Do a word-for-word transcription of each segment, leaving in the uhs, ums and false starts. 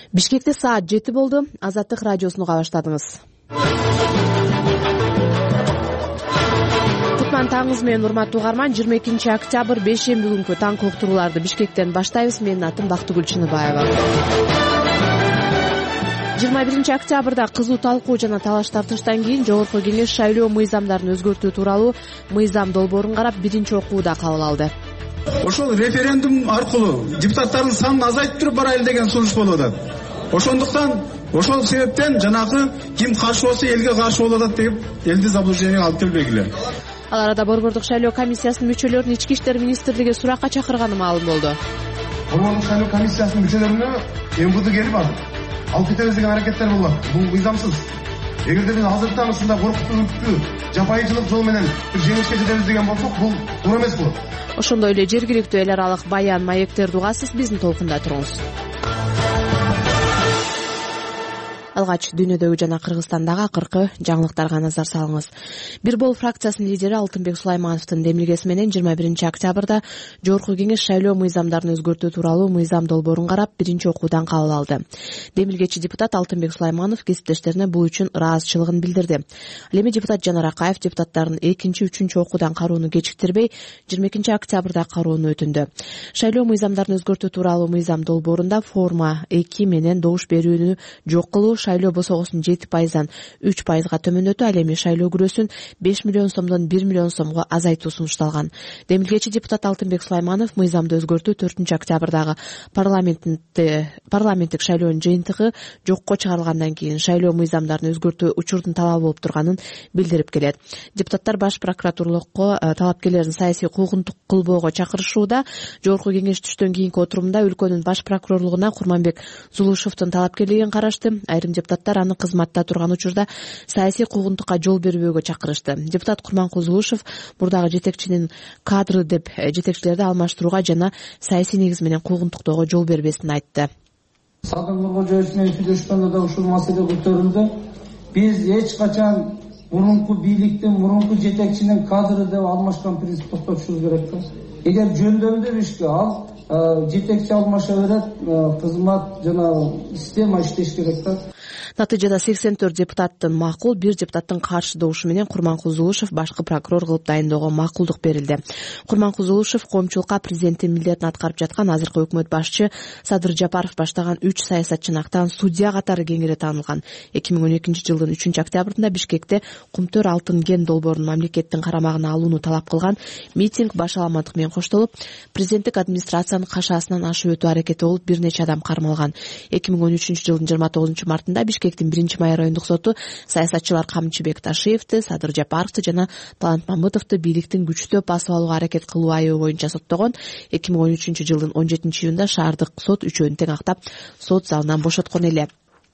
Бишкекте саат жети болду. Азаттык радиосуну уга баштадыңыз. Кутман таңыңыз менен урматтуу угарман. жыйырма экинчи октябрь бейшемби күнкү таңкы уктурууларды Бишкектен баштайбыз. Менин атым Бактыгүл Чыныбаева. жыйырма биринчи октябрда кызуу талкуу жана талаш тартыштан кийин Жогорку Кеңеш шайлоо мыйзамдарын өзгөртүү тууралуу мыйзам долбоорун карап биринчи окууда кабыл алды. Ошол референдум аркылуу депутаттардын санын азайтып туруп барайлы деген сунуш болуп атат. Ошондуктан ошол себептен жанагы ким каршы болсо элге каршы болуп атат деп элди заблужденияга алып келбегиле. Ал арада Борбордук шайлоо комиссиясынын мүчөлөрүн Ички иштер министрлиги суракка чакырганы маалым болду. Борбордук шайлоо комиссиясынын мүчөлөрүнө МВД келип алып кетебиз деген аракеттер болот. Бул мыйзамсыз. Эгерде биз азыркы ушундай коркуттуу, үркүттүү, жапайычылык жол менен бир жеңишке жетебиз деген болсок, бул туура эмес болот. Ошондой эле жергиликтүү эл аралык баян, маектерди угасыз, биздин толкунда туруңуз. Алгач дүйнөдөгү жана Кыргызстандагы акыркы жаңылыктарга назар салыңыз. Бир бол фракциясынын лидери Алтынбек Сулаймановдун демилгеси менен жыйырма биринчи октябрда Жогорку Кеңеш шайлоо мыйзамдарын өзгөртүү тууралуу мыйзам долбоорун карап биринчи окуудан кабыл алды. Демилгечи депутат Алтынбек Сулайманов кесиптештерине бул үчүн ыраазычылыгын билдирди. Ал эми депутат Жанар Акаев депутаттардын экинчи, үчүнчү окуудан кароону кечиктирбей жыйырма экинчи октябрда кароону өтүндү. Шайлоо мыйзамдарын өзгөртүү тууралуу мыйзам долбоорунда форма эки менен добуш берүүнү жок кылуу, шайлоо босогосун жети пайыздан үч пайызга төмөндөтүү, ал эми шайлоо күрөсүн беш миллион сомдон бир миллион сомго азайтуу сунушталган. Демилгечи депутат Алтынбек Сулайманов мыйзамды өзгөртүү төртүнчү октябрдагы парламенттик шайлоонун жыйынтыгы жокко чыгарылгандан кийин шайлоо мыйзамдарын өзгөртүү учурдун талабы болуп турганын билдирип келет. Депутаттар Баш прокуратурлукко талапкерлердин саясий куугунтук кылбоого чакырышууда. Жогорку Кеңеш түштөн кийинки отурумда өлкөнүн Баш прокурорлугуна Курманбек Зулушевдун талапкерлигин карашты. Айрым депутаттар аны кызматта турган учурда саясий куугунтукка жол бербөөгө чакырышты. Депутат Курманкул Зулушев мурдагы жетекчинин кадры деп жетекчилерди алмаштырууга жана саясий негиз менен куугунтуктоого жол бербесин айтты. Садыр Нуркожоевич менен сүйлөшкөндө да ушул маселе көтөрүлдү. Биз эч качан мурунку бийликтин, мурунку жетекчинин кадры деп алмашкан принцип токтотушубуз керек да. Эгер жөндөмдүү ишке ал жетекчи алмаша берет, кызмат жана система иштеш керек да. Натыйжада сексен төрт депутаттын макул, бир депутаттын каршы добушу менен Курманкул Зулушев башкы прокурор кылып дайындоого макулдук берилди. Курманкул Зулушев коомчулукка президенттин милдетин аткарып жаткан азыркы өкмөт башчы Садыр Жапаров баштаган үч саясатчынактан судья катары кеңири таанылган. эки миң он экинчи жылдын үчүнчү октябрында Бишкекте Кумтөр алтын кен долбоорун мамлекеттин карамагына алууну талап кылган митинг баш аламандык менен коштолуп, президенттик администрациянын кашаасынан ашып өтүү аракети болуп бир нече адам кармалган. эки миң он үчүнчү жылдын жыйырма тогузунчу мартында Бишкектин биринчи май райондук соту саясатчылар Камчыбек Ташиевди, Садыр Жапаровду жана Талант Мамытовду бийликтин күчтөп басып алууга аракет кылуу айыбы боюнча соттогон. эки миң он үчүнчү жылдын он жетинчи июнда шаардык сот үчөөнү тең актап сот залынан бошоткон эле.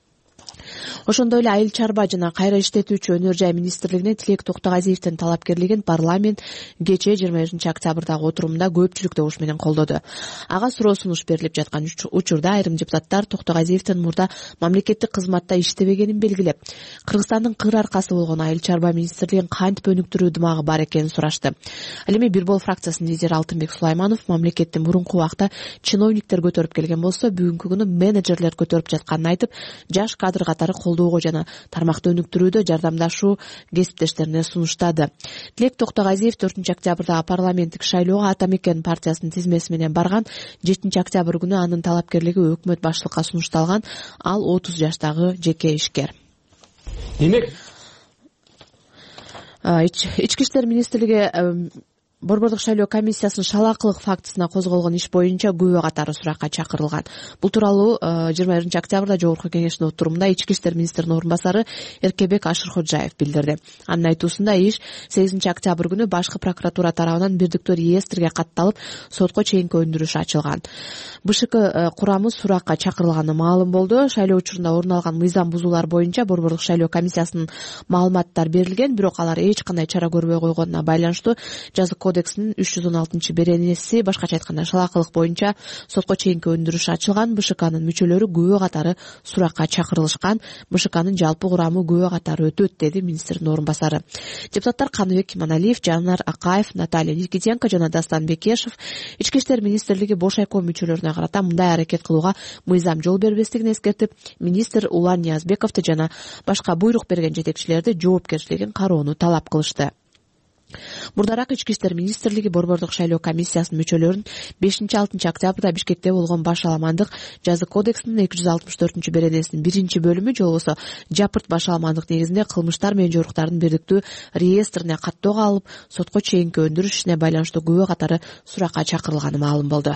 Ошондой эле Айыл чарба жана кайра иштетүүчү өнөр жай министрлигине Тилек Токтогазиевдин талапкерлигин парламент кечээ жыйырма биринчи октябрдагы отурумда көпчүлүк добуш менен колдоду. Ага суроо сунуш берилип жаткан учурда айрым депутаттар Токтогазиевдин мурда мамлекеттик кызматта иштебегенин белгилеп, Кыргызстандын кыр аркасы болгон Айыл чарба министрлигин кантип өнүктүрүү дымагы бар экенин сурашты. Ал эми Бир бол фракциясынын лидери Алтынбек Сулайманов мамлекеттин мурунку убакта чиновниктер көтөрүп келген болсо, бүгүнкү күнү менеджерлер көтөрүп жатканын айтып, жаш кадр катары колдоого жана тармакты өнүктүрүүдө жардамдашуу кесиптештерине сунуштады. Тилек Токтогазиев төртүнчү октябрдагы парламенттик шайлоого Ата Мекен партиясынын тизмеси менен барган. жетинчи октябрь күнү анын талапкерлиги өкмөт баштыкка сунушталган. Ал отуз жаштагы жеке ишкер. Демек, Ички иштер министрлиги Борбордук шайлоо комиссиясынын шалаакылык фактысына козголгон иш боюнча күбө катары суракка чакырылган. Бул тууралуу жыйырма биринчи октябрда Жогорку Кеңештин отурумда Ички иштер министринин орун басары Эркебек Ашырходжаев билдирди. Анын айтуусунда иш сегизинчи октябрь күнү башкы прокуратура тарабынан бирдиктүү реестрге катталып, сотко чейинки өндүрүш ачылган. БШК курамы суракка чакырылганы маалым болду. Шайлоо учурунда орун алган мыйзам бузуулар боюнча Борбордук шайлоо комиссиясынын маалыматтар берилген, бирок алар эч кандай чара көрбөй койгонуна байланыштуу жазык кодексинин үч жүз он алтынчы беренеси, башкача айтканда шалакылык боюнча сотко чейинки өндүрүш ачылган. БШКнын мүчөлөрү күбө катары суракка чакырылышкан. БШКнын жалпы курамы күбө катары өтөт, деди министрдин орун басары. Депутаттар Каныбек Иманалиев, Жанар Акаев, Наталья Никитенко жана Дастан Бекешев Ички иштер министрлиги бош айком мүчөлөрүнө карата мындай аракет кылууга мыйзам жол бербестигин эскертип, министр Улан Ниязбековду жана башка буйрук берген жетекчилерди жоопкерчилигин кароону талап кылышты. Мурдараак Ички иштер министрлиги Борбордук шайлоо комиссиясынын мүчөлөрүн бешинчи алтынчы октябрда Бишкекте болгон башаламандык жаза кодексинин эки жүз алтымыш төртүнчү беренесинин биринчи бөлүмү же болбосо жапырт башаламандык негизинде кылмыштар менен жоруктардын бирдиктүү реестрине каттоого алып, сотко чейинки өндүрүш ишине байланыштуу күбө катары суракка чакырылганы маалым болду.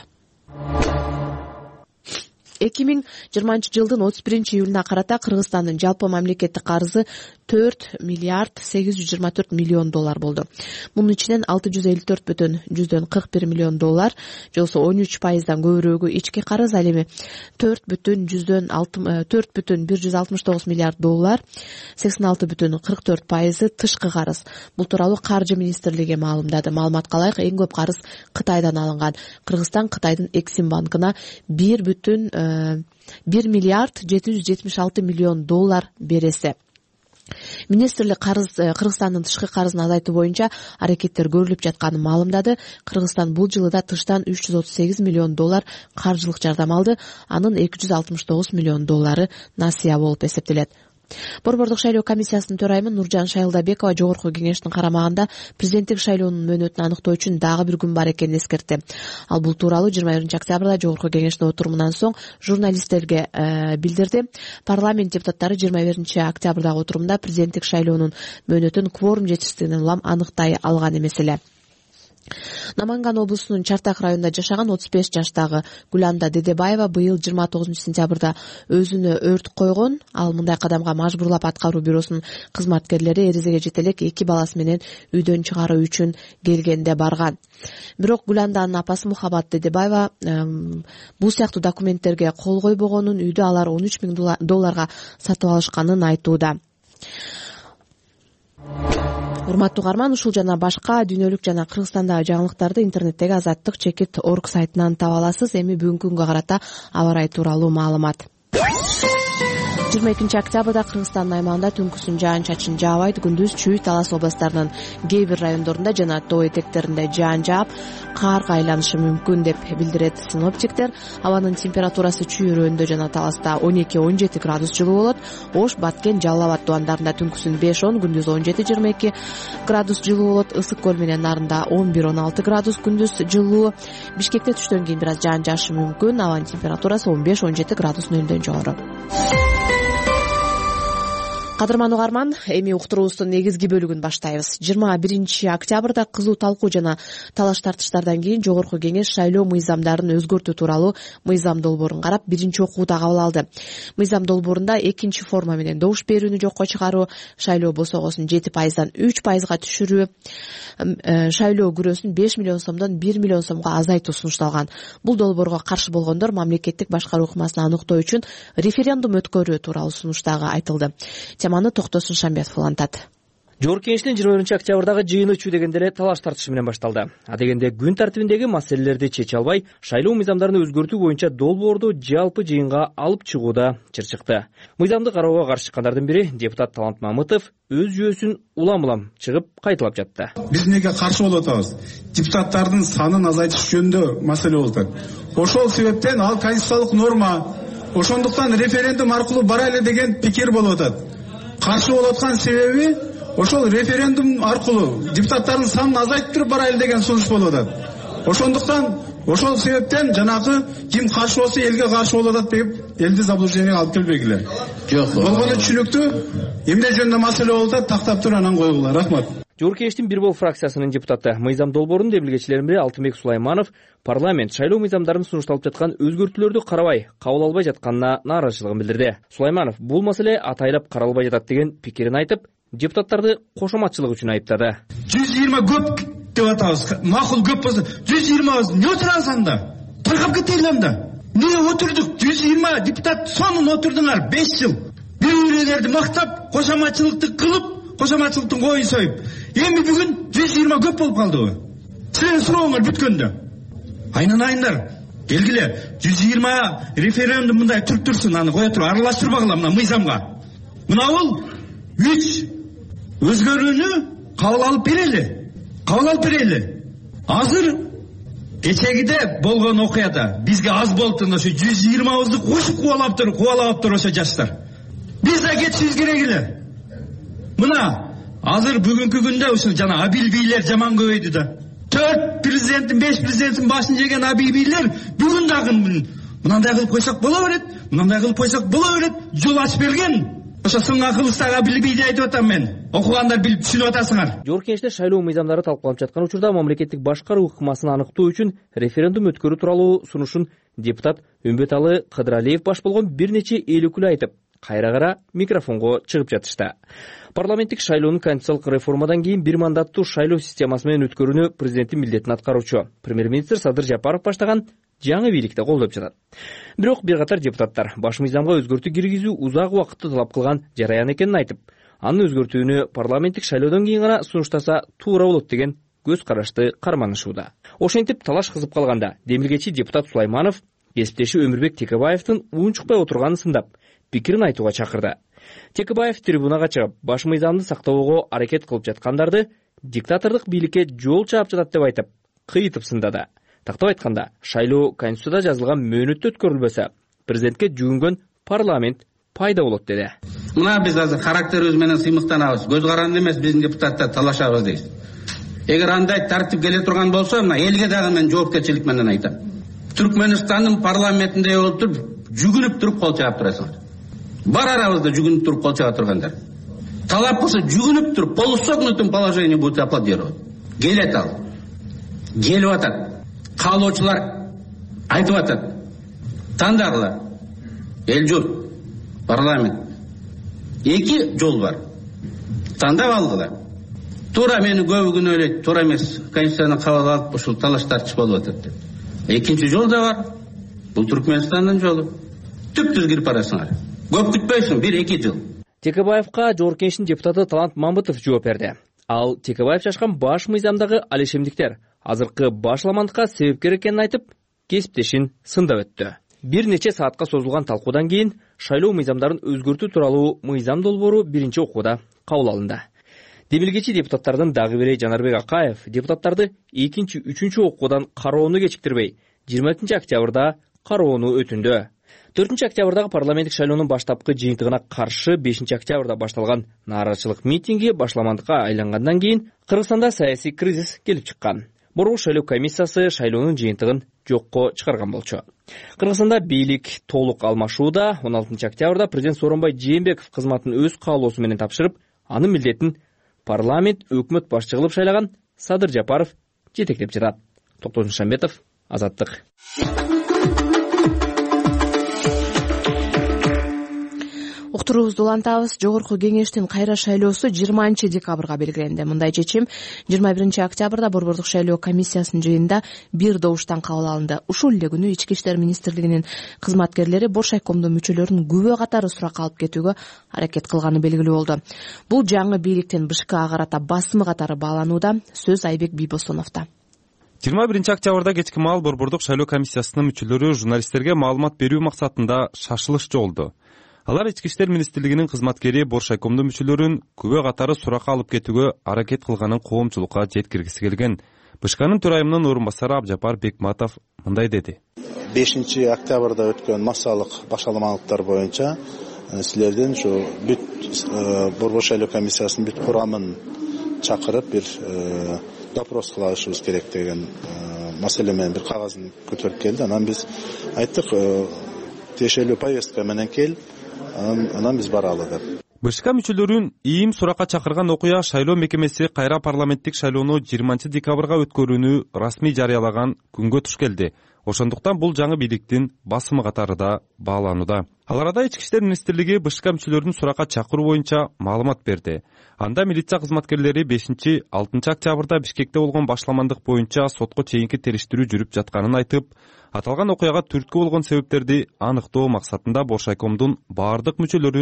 эки миң жыйырманчы жылдын отуз биринчи июлуна карата Кыргызстандын жалпы мамлекеттик карызы төрт миллиард сегиз жүз жыйырма төрт миллион доллар болду. Мунун ичинен алты жүз элүү төрт бүтүн жүздөн кырк бир миллион доллар, же болбосо он үч пайыздан көбүрөөгү ички карыз, ал эми төрт бүтүн жүздөн төрт бүтүн бир жүз алтымыш тогуз миллиард доллар, сексен алты бүтүн кырк төрт пайызы тышкы карыз. Бул тууралуу Каржы министрлиги маалымдады. Маалыматка ылайык, эң көп карыз Кытайдан алынган. Кыргызстан Кытайдын Эксим банкына бир бүтүн бир миллиард жети жүз жетимиш алты миллион доллар бересе. Министрлик карыз Кыргызстандын тышкы карызын азайтуу боюнча аракеттер көрүлүп жатканын маалымдады. Кыргызстан бул жылы да тыштан үч жүз отуз сегиз миллион доллар каржылык жардам алды. Анын эки жүз алтымыш тогуз миллион доллары насыя болуп эсептелет. Борбордук шайлоо комиссиясынын төрайымы Нуржан Шайлдабекова жогорку кеңештин карамагында президенттик шайлоонун мөөнөтүн аныктоо үчүн дагы бир күн бар экенин эскертти. Ал бул тууралуу жыйырма биринчи октябрда жогорку кеңештин отурумунан соң журналисттерге билдирди. Парламент депутаттары жыйырма биринчи октябрдагы отурумда президенттик шайлоонун мөөнөтүн кворум жетишсиздигинен улам аныктай алган эмес эле. Наманган облусунун Чартак районунда жашаган отуз беш жаштагы Гүланда Дедебаева быйыл жыйырма тогузунчу сентябрда өзүнө өрт койгон. Ал мындай кадамга мажбурлап аткаруу бюросунун кызматкерлери эрезеге жете элек эки баласы менен үйдөн чыгаруу үчүн келгенде барган. Бирок Гүланданын апасы Мухабат Дедебаева бул сыяктуу документтерге кол койбогонун, үйдү алар он үч миң долларга сатып алышканын айтууда. Урматтуу угарман, ушул жана башка дүйнөлүк жана Кыргызстандагы жаңылыктарды интернеттеги азаттык чекит точка орг сайтынан таба аласыз. Эми бүгүнкү күнгө карата аба ырайы тууралуу маалымат. жыйырма экинчи октябрда Кыргызстандын аймагында түнкүсүн жаан-чачын жаабайт, күндүз Чүй, Талас областарынын кээ бир райондорунда жана тоо этектеринде жаан жаап, каарга айланышы мүмкүн деп билдирет синоптиктер. Абанын температурасы Чүй районунда жана Таласта он эки он жети градус жылуу болот. Ош, Баткен, Жалал Абад тубандарында түнкүсүн беш он, күндүз он жети жыйырма эки градус жылуу болот. Ысык көл менен Нарында он бир он алты градус күндүз жылуу. Бишкекте түштөн кийин бир аз жаан жаашы мүмкүн. Абанын температурасы он беш он жети градус нөлдөн жогору. Кадырман угарман, эми уктуруубуздун негизги бөлүгүн баштайбыз. жыйырма биринчи октябрда кызуу талкуу жана талаш тартыштардан кийин жогорку кеңеш шайлоо мыйзамдарын өзгөртүү тууралуу мыйзам долбоорун карап биринчи окууда кабыл алды. Мыйзам долбоорунда экинчи форма менен добуш берүүнү жокко чыгаруу, шайлоо босогосун жети пайыздан үч пайызга түшүрүү, шайлоо күрөөсүн беш миллион сомдон бир миллион сомго азайтуу сунушталган. Бул долбоорго каршы болгондор мамлекеттик башкаруу ыкмасын аныктоо үчүн референдум өткөрүү тууралуу сунуш дагы айтылды. Теманы Токтосун Шамбетов улантат. Жогорку кеңештин жыйырма биринчи октябрдагы жыйыны Чүй дегенде эле талаш тартышы менен башталды. А дегенде күн тартибиндеги маселелерди чече албай, шайлоо мыйзамдарын өзгөртүү боюнча долбоорду жалпы жыйынга алып чыгууда чырчыкты. Мыйзамды кароого каршы чыккандардын бири депутат Талант Мамытов өз жүйөсүн улам-улам чыгып кайталап жатты. Биз эмнеге каршы болуп атабыз? Депутаттардын санын азайтыш жөнүндө маселе болуп атат. Ошол себептен ал конституциялык норма, ошондуктан референдум аркылуу барайлы деген пикир болуп атат. Каршы болуп аткан себеби ошол референдум аркылуу депутаттардын санын азайттырып барайлы деген сунуш болуп атат. Ошондуктан ошол себептен жанагы ким каршы болсо элге каршы болуп атат деп элди заблужденияга алып келбегиле. Жок. Болгону түшүнүктүү. Эмне жөнүндө маселе болуп атат, тактап туруп анан койгула. Рахмат. Жогорку кеңештин Бир Бол фракциясынын депутаты, мыйзам долбоорунун демилгечилеринин бири Алтынбек Сулайманов парламент шайлоо мыйзамдарын сунушталып жаткан өзгөртүүлөрдү карабай, кабыл албай жатканына нааразычылыгын билдирди. Сулайманов бул маселе атайлап каралбай жатат деген пикирин айтып, депутаттарды кошоматчылык үчүн айыптады. жүз жыйырма көп деп атабыз. Макул көп болсо жүз жыйырма эмне отурабыз анда? Таркап кетели анда. Эмне отурдук? жүз жыйырма депутат сонун отурдуңар беш жыл. Бирөөлөрдү мактап, кошоматчылыкты кылып, кошоматчылыктын коюн союп. Эми бүгүн жүз жыйырма көп болуп калдыбы? силердин сурооңор бүткөндө айнанайындар келгиле жүз жыйырма референдум мындай туруп турсун, аны кое туруп аралаштырбагыла мына мыйзамга. Мына бул үч өзгөрүүнү кабыл алып берели. Кабыл алып берели. Азыр кечегиде болгон окуяда бизге аз болду, ошо жүз жыйырмабызды кошуп кубалап тур, кубалап тур ошо жаштар. Биз да кетишибиз керек эле. Мына азыр бүгүнкү күндө ушул жана абил бийлер жаман көбөйдү да. төрт президенттин, беш президенттин башын жеген абил бийлер бүгүн дагы мынандай кылып койсок боло берет, мынандай кылып койсок боло берет, жол ачып берген. Ошо сынга кылычтагы абил бийди айтып атам мен. Окугандар билип түшүнүп атасыңар. Жогорку Кеңеште шайлоо мыйзамдары талкууланып жаткан учурда мамлекеттик башкаруу ыкмасын аныктоо үчүн референдум өткөрүү тууралуу сунушун депутат Үмбеталы Кыдыралиев баш болгон бир нече эл өкүлү айтып, кайра-кайра микрофонго чыгып жатышты. Парламенттик шайлоонун конституциялык реформадан кийин бир мандаттуу шайлоо системасы менен өткөрүүнү президенттин милдетин аткаруучу премьер-министр Садыр Жапаров баштаган жаңы бийликте колдоп жатат. Бирок бир катар депутаттар баш мыйзамга өзгөртүү киргизүү узак убакытты талап кылган жараян экенин айтып, анын өзгөртүүнү парламенттик шайлоодон кийин гана сунуштаса туура болот деген көз карашты карманышууда. Ошентип талаш кызып калганда демилгечи депутат Сулайманов кесиптеши Өмүрбек Текебаевдин унчукпай отурганын сындап, пикирин айтууга чакырды. Текебаев трибунага чыгып, баш мыйзамды сактоого аракет кылып жаткандарды диктатордук бийликке жол чаап жатат деп айтып, кыйытып сындады. Тактап айтканда, шайлоо конституцияда жазылган мөөнөттө өткөрүлбөсө, президентке жүгүнгөн парламент пайда болот деди. Мына биз азыр характерибиз менен сыймыктанабыз. Көз каранды эмес биздин депутаттар талашабыз дейбиз. Эгер андай тартип келе турган болсо, мына элге дагы мен жоопкерчилик менен айтам. Түркмөнстандын парламентинде отуруп, жүгүнүп туруп кол чаап турасыңар. Бар арабызда жүгүнүп туруп кол чаап тургандар. Талап болсо жүгүнүп туруп, полусогнутым положение будет аплодировать. Келет ал. Келип атат. Каалоочулар айтып атат. Тандагыла. Эл журт, парламент. Эки жол бар. Тандап алгыла. Туура мени көбү күнөөлөйт, туура эмес. Конституцияны кабыл алып, ушул талаш тартыш болуп атат деп. Экинчи жол да бар. Бул Түркмөнстандын жолу. Түптүз кирип барасыңар. Көп күтпөйсүң, бир эки жыл. Текебаевка Жогорку Кеңештин депутаты Талант Мамбытов жооп берди. Ал Текебаев чачкан баш мыйзамдагы алишемдиктер азыркы башламандыкка себепкер экенин айтып, кесиптешин сындап өттү. Бир нече саатка созулган талкуудан кийин шайлоо мыйзамдарын өзгөртүү тууралуу мыйзам долбоору биринчи окууда кабыл алынды. Демилгечи депутаттардын дагы бири Жанарбек Акаев депутаттарды экинчи, үчүнчү окуудан кароону кечиктирбей, жыйырма экинчи октябрда кароону өтүндү. төртүнчү октябрдагы парламенттик шайлоонун баштапкы жыйынтыгына каршы бешинчи октябрда башталган нааразычылык митинги башламандыкка айлангандан кийин Кыргызстанда саясий кризис келип чыккан. Борбор шайлоо комиссиясы шайлоонун жыйынтыгын жокко чыгарган болчу. Кыргызстанда бийлик толук алмашууда. он алтынчы октябрда президент Сооронбай Жээнбеков кызматын өз каалоосу менен тапшырып, анын милдетин парламент өкмөт башчы кылып шайлаган Садыр Жапаров жетектеп жатат. Токтогул Шамбетов, Азаттык. Уктуруубузду улантабыз. Жогорку Кеңештин кайра шайлоосу жыйырманчы декабрга белгиленди. Мындай чечим жыйырма биринчи октябрда борбордук шайлоо комиссиясынын жыйынында бир добуштан кабыл алынды. Ушул эле күнү Ички иштер министрлигинин кызматкерлери Боршайкомдун мүчөлөрүн күбө катары суракка алып кетүүгө аракет кылганы белгилүү болду. Бул жаңы бийликтин БШКга карата басымы катары бааланууда. Сөз Айбек Бийбосоновдо. жыйырма биринчи октябрда кечки маал борбордук шайлоо комиссиясынын мүчөлөрү журналисттерге маалымат берүү максатында шашылыш жолду. Алар Ички иштер министрлигинин кызматкери Боршайкомдун мүчөлөрүн күбө катары суракка алып кетүүгө аракет кылганын коомчулукка жеткиргиси келген. БШКнын төрайымынын орун басары Абжапар Бекматов мындай деди. бешинчи октябрда өткөн массалык башаламалыктар боюнча силердин ушу бүт борбор шайлоо комиссиясынын бүт курамын чакырып бир допрос кылышыбыз керек деген маселе менен бир кагазын көтөрүп келди. Анан биз айттык, тиешелүү повестка менен кел, анан биз баралы деп. БШК мүчөлөрүн ийим суракка чакырган окуя шайлоо мекемеси кайра парламенттик шайлоону жыйырманчы декабрга өткөрүүнү расмий жарыялаган күнгө туш келди. Ошондуктан бул жаңы бийликтин басымы катары да бааланууда. Ал арада Ички иштер министрлиги БШК мүчөлөрүн суракка чакыруу боюнча маалымат берди. Анда милиция кызматкерлери бешинчи алтынчы октябрда Бишкекте болгон башламандык боюнча сотко чейинки териштирүү жүрүп жатканын айтып, аталган окуяга түрткү болгон себептерди аныктоо максатында Боршайкомдун баардык мүчөлөрүн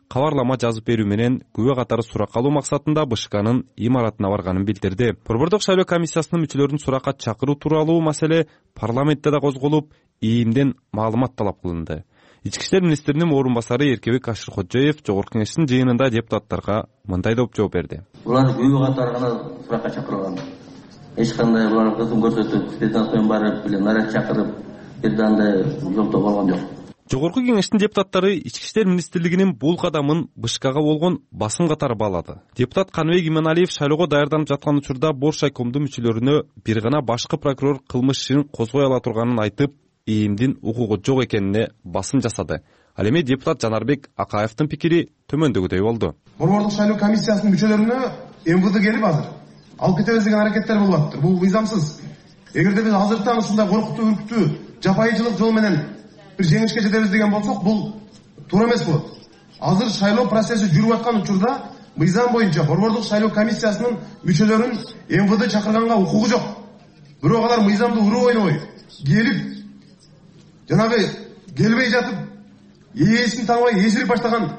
кабарлама жазып берүү менен күбө катары сурак алуу максатында БШКнын имаратына барганын билдирди. Борбордук шайлоо комиссиясынын мүчөлөрүн суракка чакыруу тууралуу маселе парламентте да козголуп, ИИМден маалымат талап кылынды. Ички иштер министринин орун басары Эркебек Ашыркожоев Жогорку Кеңештин жыйынында депутаттарга мындай деп жооп берди. Булар күбө катары гана суракка чакырылган. Эч кандай булар кызым көрсөтүп, спецназдан барып, биле наряд чакырып, бир андай жолтоо болгон жок. Жогорку Кеңештин депутаттары Ички иштер министрлигинин бул кадамын БШКга болгон басым катары баалады. Депутат Каныбек Иманалиев шайлоого даярданып жаткан учурда Боршайкомдун мүчөлөрүнө бир гана башкы прокурор кылмыш ишин козгой ала турганын айтып, ИИМдин укугу жок экенине басым жасады. Ал эми депутат Жанарбек Акаевдин пикири төмөндөгүдөй болду. Борбордук шайлоо комиссиясынын мүчөлөрүнө МВД келип азыр алып кетебиз деген аракеттер болуп атты. Бул мыйзамсыз. Эгерде биз азыртан ушундай коркуттуу, үркүттүү, жапайычылык жол менен бир жеңишке жетебиз деген болсок, бул туура эмес болот. Азыр шайлоо процесси жүрүп аткан учурда мыйзам боюнча борбордук шайлоо комиссиясынын мүчөлөрүн МВД чакырганга укугу жок. Бирок алар мыйзамды уруу ойнобой келип жанагы келбей жатып ээсин тааныбай эсирип баштаган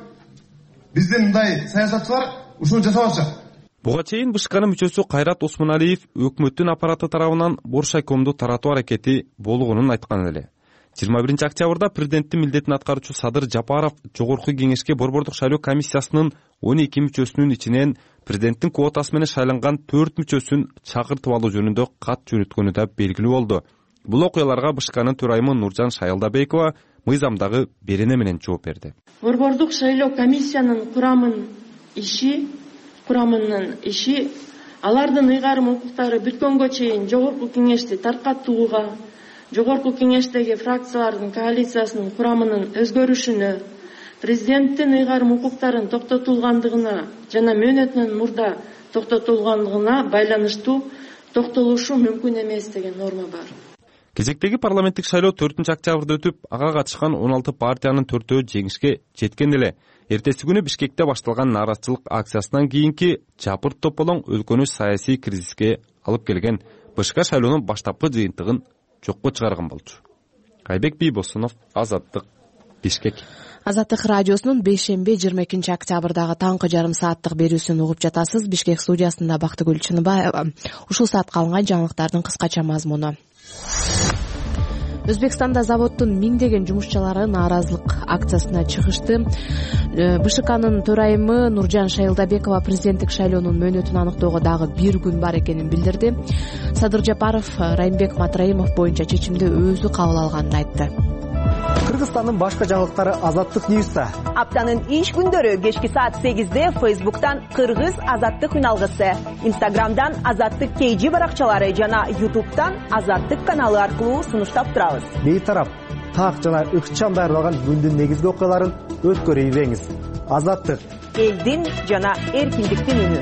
биздин мындай саясатчылар ушуну жасап атышат. Буга чейин БШКнын мүчөсү Кайрат Осмоналиев өкмөттүн аппараты тарабынан Боршайкомду таратуу аракети болгонун айткан эле. жыйырма биринчи октябрда президенттин милдетин аткаруучу Садыр Жапаров Жогорку Кеңешке борбордук шайлоо комиссиясынын он эки мүчөсүнүн ичинен президенттин квотасы менен шайланган төрт мүчөсүн чакыртып алуу жөнүндө кат жөнөткөнү да белгилүү болду. Бул окуяларга БШКнын төрайымы Нуржан Шайылдабекова мыйзамдагы берене менен жооп берди. Борбордук шайлоо комиссиянын курамын иши, курамынын иши алардын ыйгарым укуктары бүткөнгө чейин Жогорку Кеңешти таркатууга, Жогорку Кеңештеги фракциялардын коалициясынын курамынын өзгөрүшүнө, президенттин ыйгарым укуктарын токтотулгандыгына жана мөөнөтүнөн мурда токтотулгандыгына байланыштуу токтолушу мүмкүн эмес деген норма бар. Кезектеги парламенттик шайлоо төртүнчү октябрда өтүп, ага катышкан он алты партиянын төртөө жеңишке жеткен эле. Эртеси күнү Бишкекте башталган нааразычылык акциясынан кийинки жапырт тополоң өлкөнү саясий кризиске алып келген. БШК шайлоонун баштапкы жыйынтыгын жокко чыгарган болчу. Айбек Бийбосунов, Азаттык, Бишкек. Азаттык радиосунун бейшемби жыйырма экинчи октябрдагы таңкы жарым сааттык берүүсүн угуп жатасыз. Бишкек студиясында Бактыгүл Чыныбаева. Ушул саатка алынган жаңылыктардын кыскача мазмуну. Өзбекстанда заводдун миңдеген жумушчулары нааразылык акциясына чыгышты. БШКнын төрайымы Нуржан Шайылдабекова президенттик шайлоонун мөөнөтүн аныктоого дагы бир күн бар экенин билдирди. Садыр Жапаров Райымбек Матраимов боюнча чечимди өзү кабыл алганын айтты. Кыргызстандын башка жаңылыктары Азаттык Ньюста. Аптанын иш күндөрү кечки саат сегизде Фейсбуктан Кыргыз Азаттык үналгысы, Инстаграмдан Азаттык Кейжи баракчалары жана Ютубтан Азаттык каналы аркылуу сунуштап турабыз. Бейтарап, так жана ыкчам даярдалган күндүн негизги окуяларын өткөрүп ийбеңиз. Азаттык элдин жана эркиндиктин үнү.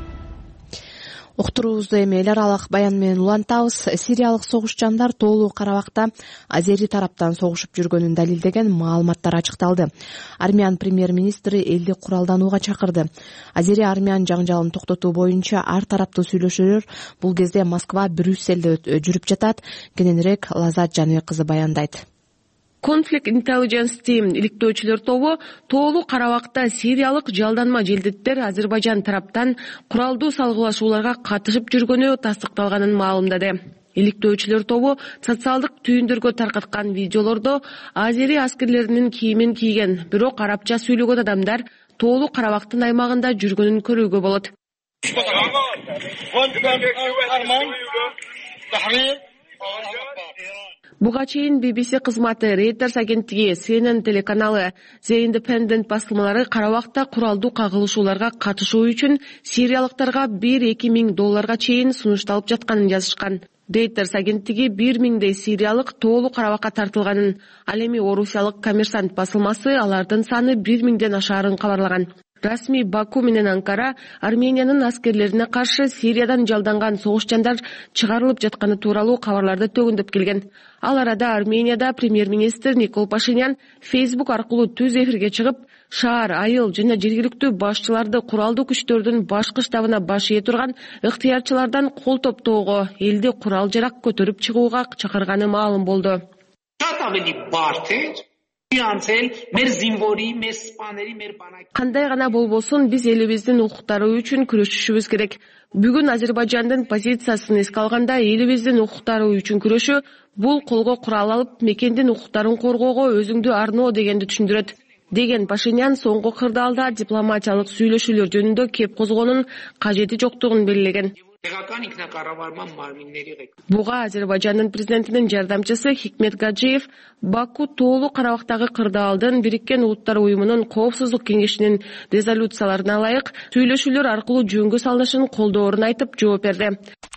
Уктуруубузду эми эл аралык баян менен улантабыз. Сириялык согушчандар Тоолуу Карабакта Азери тараптан согушуп жүргөнүн далилдеген маалыматтар ачыкталды. Армян премьер-министри элди куралданууга чакырды. Азери армян жаңжалын токтотуу боюнча ар тараптуу сүйлөшүүлөр бул кезде Москва, Брюсселде жүрүп жатат. Кененирээк Лазат Жаныбек кызы баяндайт. Conflict Intelligence Team иликтөөчүлөр тобу Тоолуу Карабакта сириялык жалданма желдеттер Азербайжан тараптан куралдуу салгылашууларга катышып жүргөнү тастыкталганын маалымдады. Иликтөөчүлөр тобу социалдык түйүндөргө таркаткан видеолордо Азери аскерлеринин кийимин кийген, бирок арабча сүйлөгөн адамдар Тоолуу Карабактын аймагында жүргөнүн көрүүгө болот. Буга чейин би би си кызматы, Reuters агенттиги, си эн эн телеканалы, The Independent басылмалары Карабакта куралдуу кагылышууларга катышуу үчүн сириялыктарга бир-эки миң долларга чейин сунушталып жатканын жазышкан. Reuters агенттиги бир миңдей сириялык Тоолуу Карабакка тартылганын, ал эми орусиялык Коммерсант басылмасы алардын саны бир миңден ашаарын кабарлаган. Расмий Баку менен Анкара Армениянын аскерлерине каршы Сириядан жалданган согушчандар чыгарылып жатканы тууралуу кабарларды төгүндөп келген. Ал арада Арменияда премьер-министр Никол Пашинян Facebook аркылуу түз эфирге чыгып, шаар, айыл жана жергиликтүү башчыларды куралдуу күчтөрдүн башкы штабына баш ээ турган ыктыярчылардан кол топтоого, элди курал жарак көтөрүп чыгууга чакырганы маалым болду. Кандай гана болбосун биз элибиздин укуктары үчүн күрөшүшүбүз керек. Бүгүн Азербайжандын позициясын эске алганда элибиздин укуктары үчүн күрөшүү бул колго курал алып мекендин укуктарын коргоого өзүңдү арноо дегенди түшүндүрөт, деген Пашинян соңку кырдаалда дипломатиялык сүйлөшүүлөр жөнүндө кеп козгоонун кажети жоктугун белгилеген. Буга Азербайжандын президентинин жардамчысы Хикмет Гаджиев Баку тоолуу Карабактагы кырдаалдын Бириккен Улуттар уюмунун Коопсуздук кеңешинин резолюцияларына ылайык сүйлөшүүлөр аркылуу жөнгө салынышын колдоорун айтып жооп берди.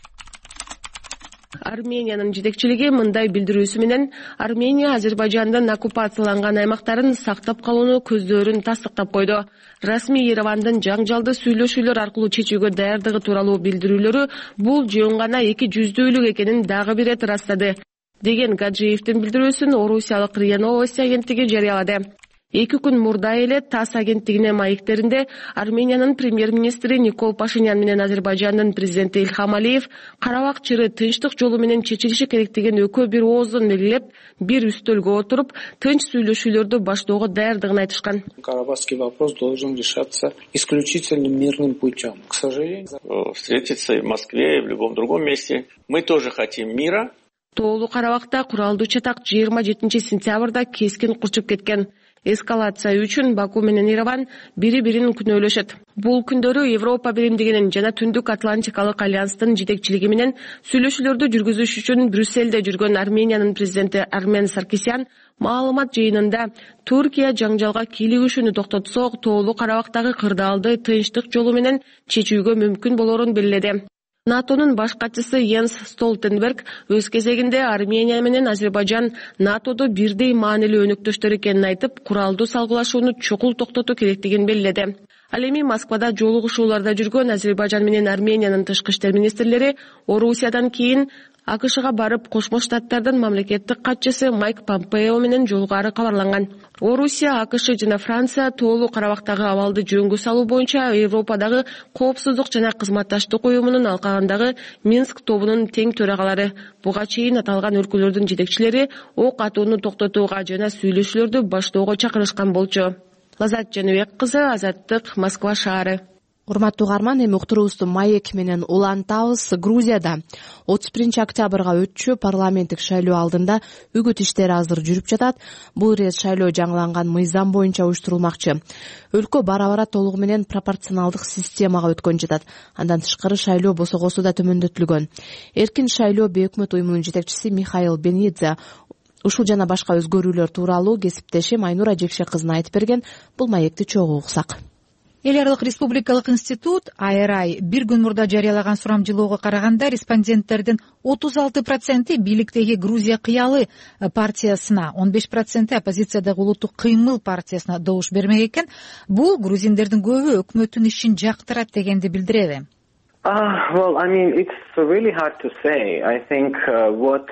Армениянын жетекчилиги мындай билдирүүсү менен Армения Азербайжандын оккупацияланган аймактарын сактап калууну көздөрүн тастыктап койду. Расмий Еревандын жаңжалды сүйлөшүүлөр аркылуу чечүүгө даярдыгы тууралуу билдирүүлөрү бул жөн гана эки жүздүүлүк экенин дагы бир ирет ырастады, деген Гаджиевдин билдирүүсүн орусиялык РИА Новости агенттиги жарыялады. Эки күн мурда эле ТАСС агенттигине маектеринде Армениянын премьер-министри Никол Пашинян менен Азербайжандын президенти Ильхам Алиев Карабак чыры тынчтык жолу менен чечилиши керектигин экөө бир ооздон белгилеп, бир үстөлгө отуруп, тынч сүйлөшүүлөрдү баштоого даярдыгын айтышкан. Карабахский вопрос должен решаться исключительно мирным путем. К сожалению, встретиться в Москве и в любом другом месте. Мы тоже хотим мира. Тоолуу Карабакта куралдуу чатак жыйырма жетинчи сентябрда кескин курчуп кеткен. Эскалация үчүн Баку менен Ереван бири-бирин күнөөлөшөт. Бул күндөрү Европа биримдигинин жана Түндүк Атлантикалык альянстын жетекчилиги менен сүйлөшүүлөрдү жүргүзүш үчүн Брюссельде жүргөн Армениянын президенти Армен Саркисян маалымат жыйынында Туркия жаңжалга кийлигишүүнү токтотсо, тоолуу Карабактагы кырдаалды тынчтык жолу менен чечүүгө мүмкүн болорун белгиледи. НАТОнун баш катчысы Йенс Столтенберг өз кезегинде Армения менен Азербайжан НАТОдо бирдей маанилүү өнөктөштөр экенин айтып, куралдуу салгылашууну чукул токтотуу керектигин белгиледи. Ал эми Москвада жолугушууларда жүргөн Азербайжан менен Армениянын тышкы иштер министрлери Орусиядан кийин АКШга барып, Кошмо Штаттардын мамлекеттик катчысы Майк Помпео менен жолугары кабарланган. Орусия, АКШ жана Франция тоолуу Карабактагы абалды жөнгө салуу боюнча Европадагы Коопсуздук жана кызматташтык уюмунун алкагындагы Минск тобунун тең төрагалары. Буга чейин аталган өлкөлөрдүн жетекчилери ок атууну токтотууга жана сүйлөшүүлөрдү баштоого чакырышкан болчу. Лазат Жаныбек кызы, Азаттык, Москва шаары. Урматтуу угарман, эми уктуруубузду маек менен улантабыз. Грузияда отуз биринчи октябрга өтчү парламенттик шайлоо алдында үгүт иштери азыр жүрүп жатат. Бул ирет шайлоо жаңыланган мыйзам боюнча уюштурулмакчы. Өлкө бара-бара толугу менен пропорционалдык системага өткөн жатат. Андан тышкары шайлоо босогосу да төмөндөтүлгөн. Эркин шайлоо бейөкмөт уюмунун жетекчиси Михаил Бенидзе ушул жана башка өзгөрүүлөр тууралуу кесиптешим Айнура Жекше кызына айтып берген. Бул маекти чогуу уксак. Эл аралык республикалык институт А Р I бир күн мурда жарыялаган сурамжылоого караганда респонденттердин отуз алты проценти бийликтеги Грузия кыялы партиясына, он беш проценти оппозициядагы улуттук кыймыл партиясына добуш бермек экен. Бул грузиндердин көбү өкмөттүн ишин жактырат дегенди билдирет. Uh, well, I mean, it's really hard to say. I think uh, what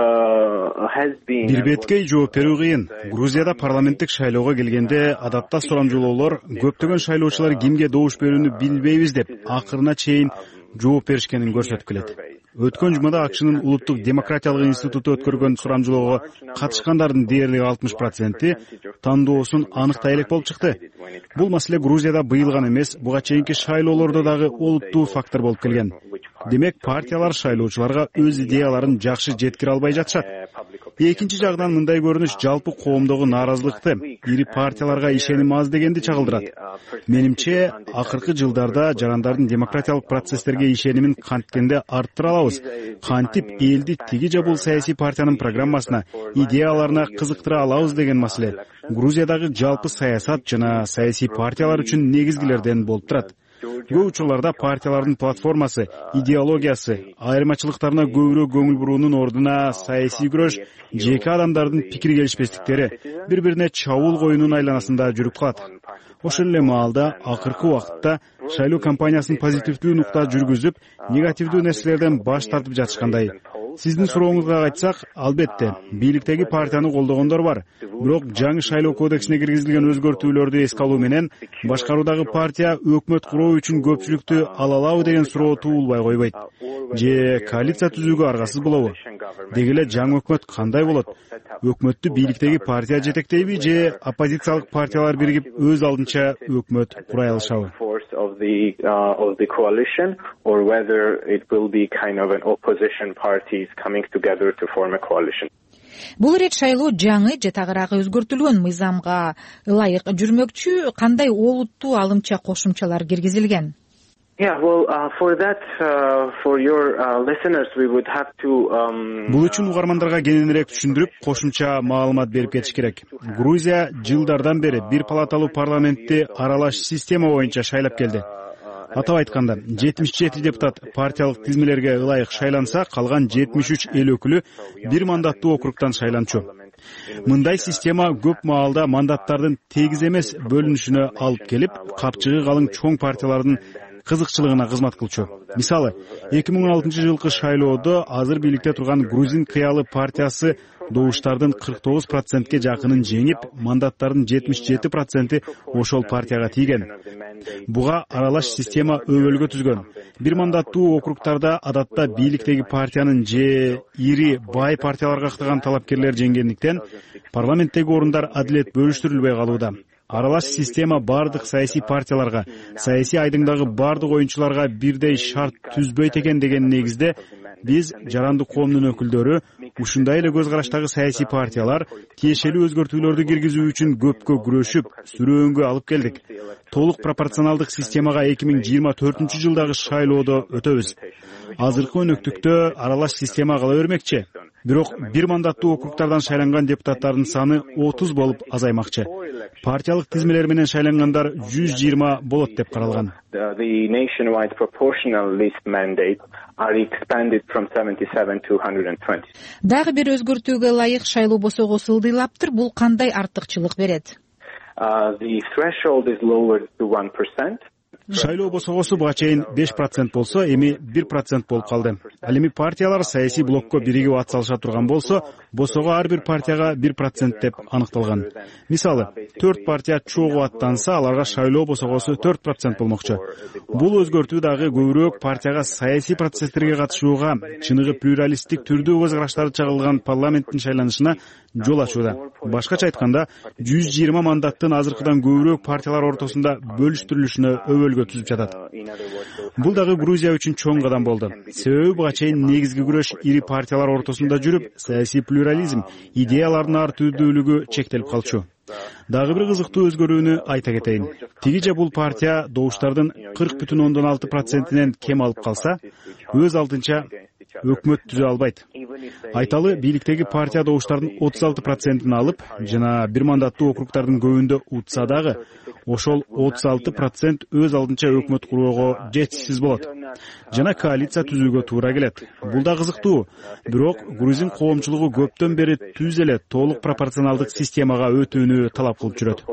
uh, has been... Бирбеткей жооп берүү кыйын. Грузияда парламенттик шайлоого келгенде адатта сурамжылоолор көптөгөн шайлоочулар кимге добуш берүүнү билбейбиз деп акырына чейин жооп беришкенин көрсөтүп келет. Өткөн жумада АКШнын улуттук демократиялык институту өткөргөн сурамжылоого катышкандардын дээрлик алтымыш проценти тандоосун аныктай элек болуп чыкты. Бул маселе Грузияда быйыл гана эмес, буга чейинки шайлоолордо дагы олуттуу фактор болуп келген. Демек, партиялар шайлоочуларга өз идеяларын жакшы жеткире албай жатышат. Экинчи жагдан мындай көрүнүш жалпы коомдогу нааразылыкты, ири партияларга ишеним аз дегенди чагылдырат. Менимче, акыркы жылдарда жарандардын демократиялык процесстерге ишенимин канткенде арттыра алабыз. Кантип элди тиги же бул саясий партиянын программасына, идеяларына кызыктыра алабыз деген маселе Грузиядагы жалпы саясат жана саясий партиялар үчүн негизгилерден болуп турат. Көп учурларда партиялардын платформасы, идеологиясы, айырмачылыктарына көбүрөөк көңүл буруунун ордуна саясий күрөш, жеке адамдардын пикир келишпестиктери бири-бирине чабуул коюунун айланасында жүрүп калат. Ошол эле маалда акыркы убакытта шайлоо кампаниясын позитивдүү нукта жүргүзүп, негативдүү нерселерден баш тартып жатышкандай. Сиздин сурооңузга айтсак, албетте, бийликтеги партияны колдогондор бар. Бирок жаңы шайлоо кодексине киргизилген өзгөртүүлөрдү эске алуу менен башкаруудагы партия өкмөт куруу үчүн көпчүлүктү ала алабы деген суроо туулбай койбойт. Же коалиция түзүүгө аргасыз болобу? Деги эле жаңы өкмөт кандай болот? Өкмөттү бийликтеги партия жетектейби же оппозициялык партиялар биригип өз алдынча өкмөт курай алышабы? Of the uh, of the coalition, or whether it will be kind of an opposition parties coming together to form a coalition. Бул ирет шайлоо жаңы же тагыраагы өзгөртүлгөн мыйзамга ылайык жүрмөкчү, кандай олуттуу алымча кошумчалар киргизилген? Yeah, well, uh, for that, uh, for your uh, listeners, we would have to. Um, Бул үчүн угармандарга кененирээк түшүндүрүп, кошумча маалымат берип кетиш керек. Грузия жылдардан бери бир палаталуу парламентти аралаш система боюнча шайлап келди. Атап айтканда, жетимиш жети депутат партиялык тизмелерге ылайык шайланса, калган жетимиш үч эл өкүлү бир мандаттуу округтан шайланчу. Мындай система көп маалда мандаттардын тегиз эмес бөлүнүшүнө алып келип, капчыгы калың чоң партиялардын кызыкчылыгына кызмат кылчу. Мисалы, эки миң он алтынчы жылкы шайлоодо азыр бийликте турган Грузин кыялы партиясы добуштардын кырк тогуз процентке жакынын жеңип, мандаттардын жетимиш жети проценти ошол партияга тийген. Буга аралаш система өбөлгө түзгөн. Бир мандаттуу округтарда адатта бийликтеги партиянын же ири бай партияларга кытаган талапкерлер жеңгендиктен парламенттеги орундар адилет бөлүштүрүлбөй калууда. Аралаш система бардык саясий партияларга, саясий айдыңдагы бардык оюнчуларга бирдей шарт түзбөйт экен деген негизде биз жарандык коомдун өкүлдөрү ушундай эле көз караштагы саясий партиялар тиешелүү өзгөртүүлөрдү киргизүү үчүн көпкө күрөшүп, сүрөөнгө алып келдик. Толук пропорционалдык системага эки миң жыйырма төртүнчү жылдагы шайлоодо өтөбүз. Азыркы өнөктүктө аралаш система кала бермекчи. Бирок бир мандаттуу округтардан шайланган депутаттардын саны отуз болуп азаймакчы. Партиялык тизмелер менен шайлангандар жүз жыйырма болот деп каралган. The nationwide proportional list mandates are expanded from seventy-seven to one hundred twenty. Дагы бир өзгөртүүгө ылайык шайлоо босогосу ылдыйлаптыр. Бул кандай артыкчылык берет? Uh, the threshold is lowered to one percent. Шайлоо босогосу буга чейин беш процент болсо, эми бир процент болуп калды. Ал эми партиялар саясий блокко биригип ат салыша турган болсо, босого ар бир партияга бир процент деп аныкталган. Мисалы, төрт партия чогуу аттанса, аларга шайлоо босогосу төрт процент болмокчу. Бул өзгөртүү дагы көбүрөөк партияга саясий процесстерге катышууга, чыныгы плюралисттик түрдүү көз караштары чагылган парламенттин шайланышына жол ачууда. Башкача айтканда, жүз жыйырма мандаттын азыркыдан көбүрөөк партиялар ортосунда бөлүштүрүлүшүнө өбөлгө түзүп жатат. Бул дагы Грузия үчүн чоң кадам болду. Себеби буга чейин негизги күрөш ири партиялар ортосунда жүрүп, саясий плюрализм, идеялардын ар түрдүүлүгү чектелип калчу. Дагы бир кызыктуу өзгөрүүнү айта кетейин. Тигиже бул партия добуштардын кырк бүтүн ондон алты процентинен кем алып калса, өз алдынча өкмөт түзө албайт. Айталы, бийликтеги партия добуштардын отуз алты процентин алып, жана бир мандаттуу округтардын көбүндө утса дагы, ошол отуз алты процент өз алдынча өкмөт куруого жетишсиз болот. Жана коалиция түзүүгө туура келет. Бул да кызыктуу. Бирок Грузин коомчулугу көптөн бери түз эле толук пропорционалдык системага өтүүнү талап кылып жүрөт.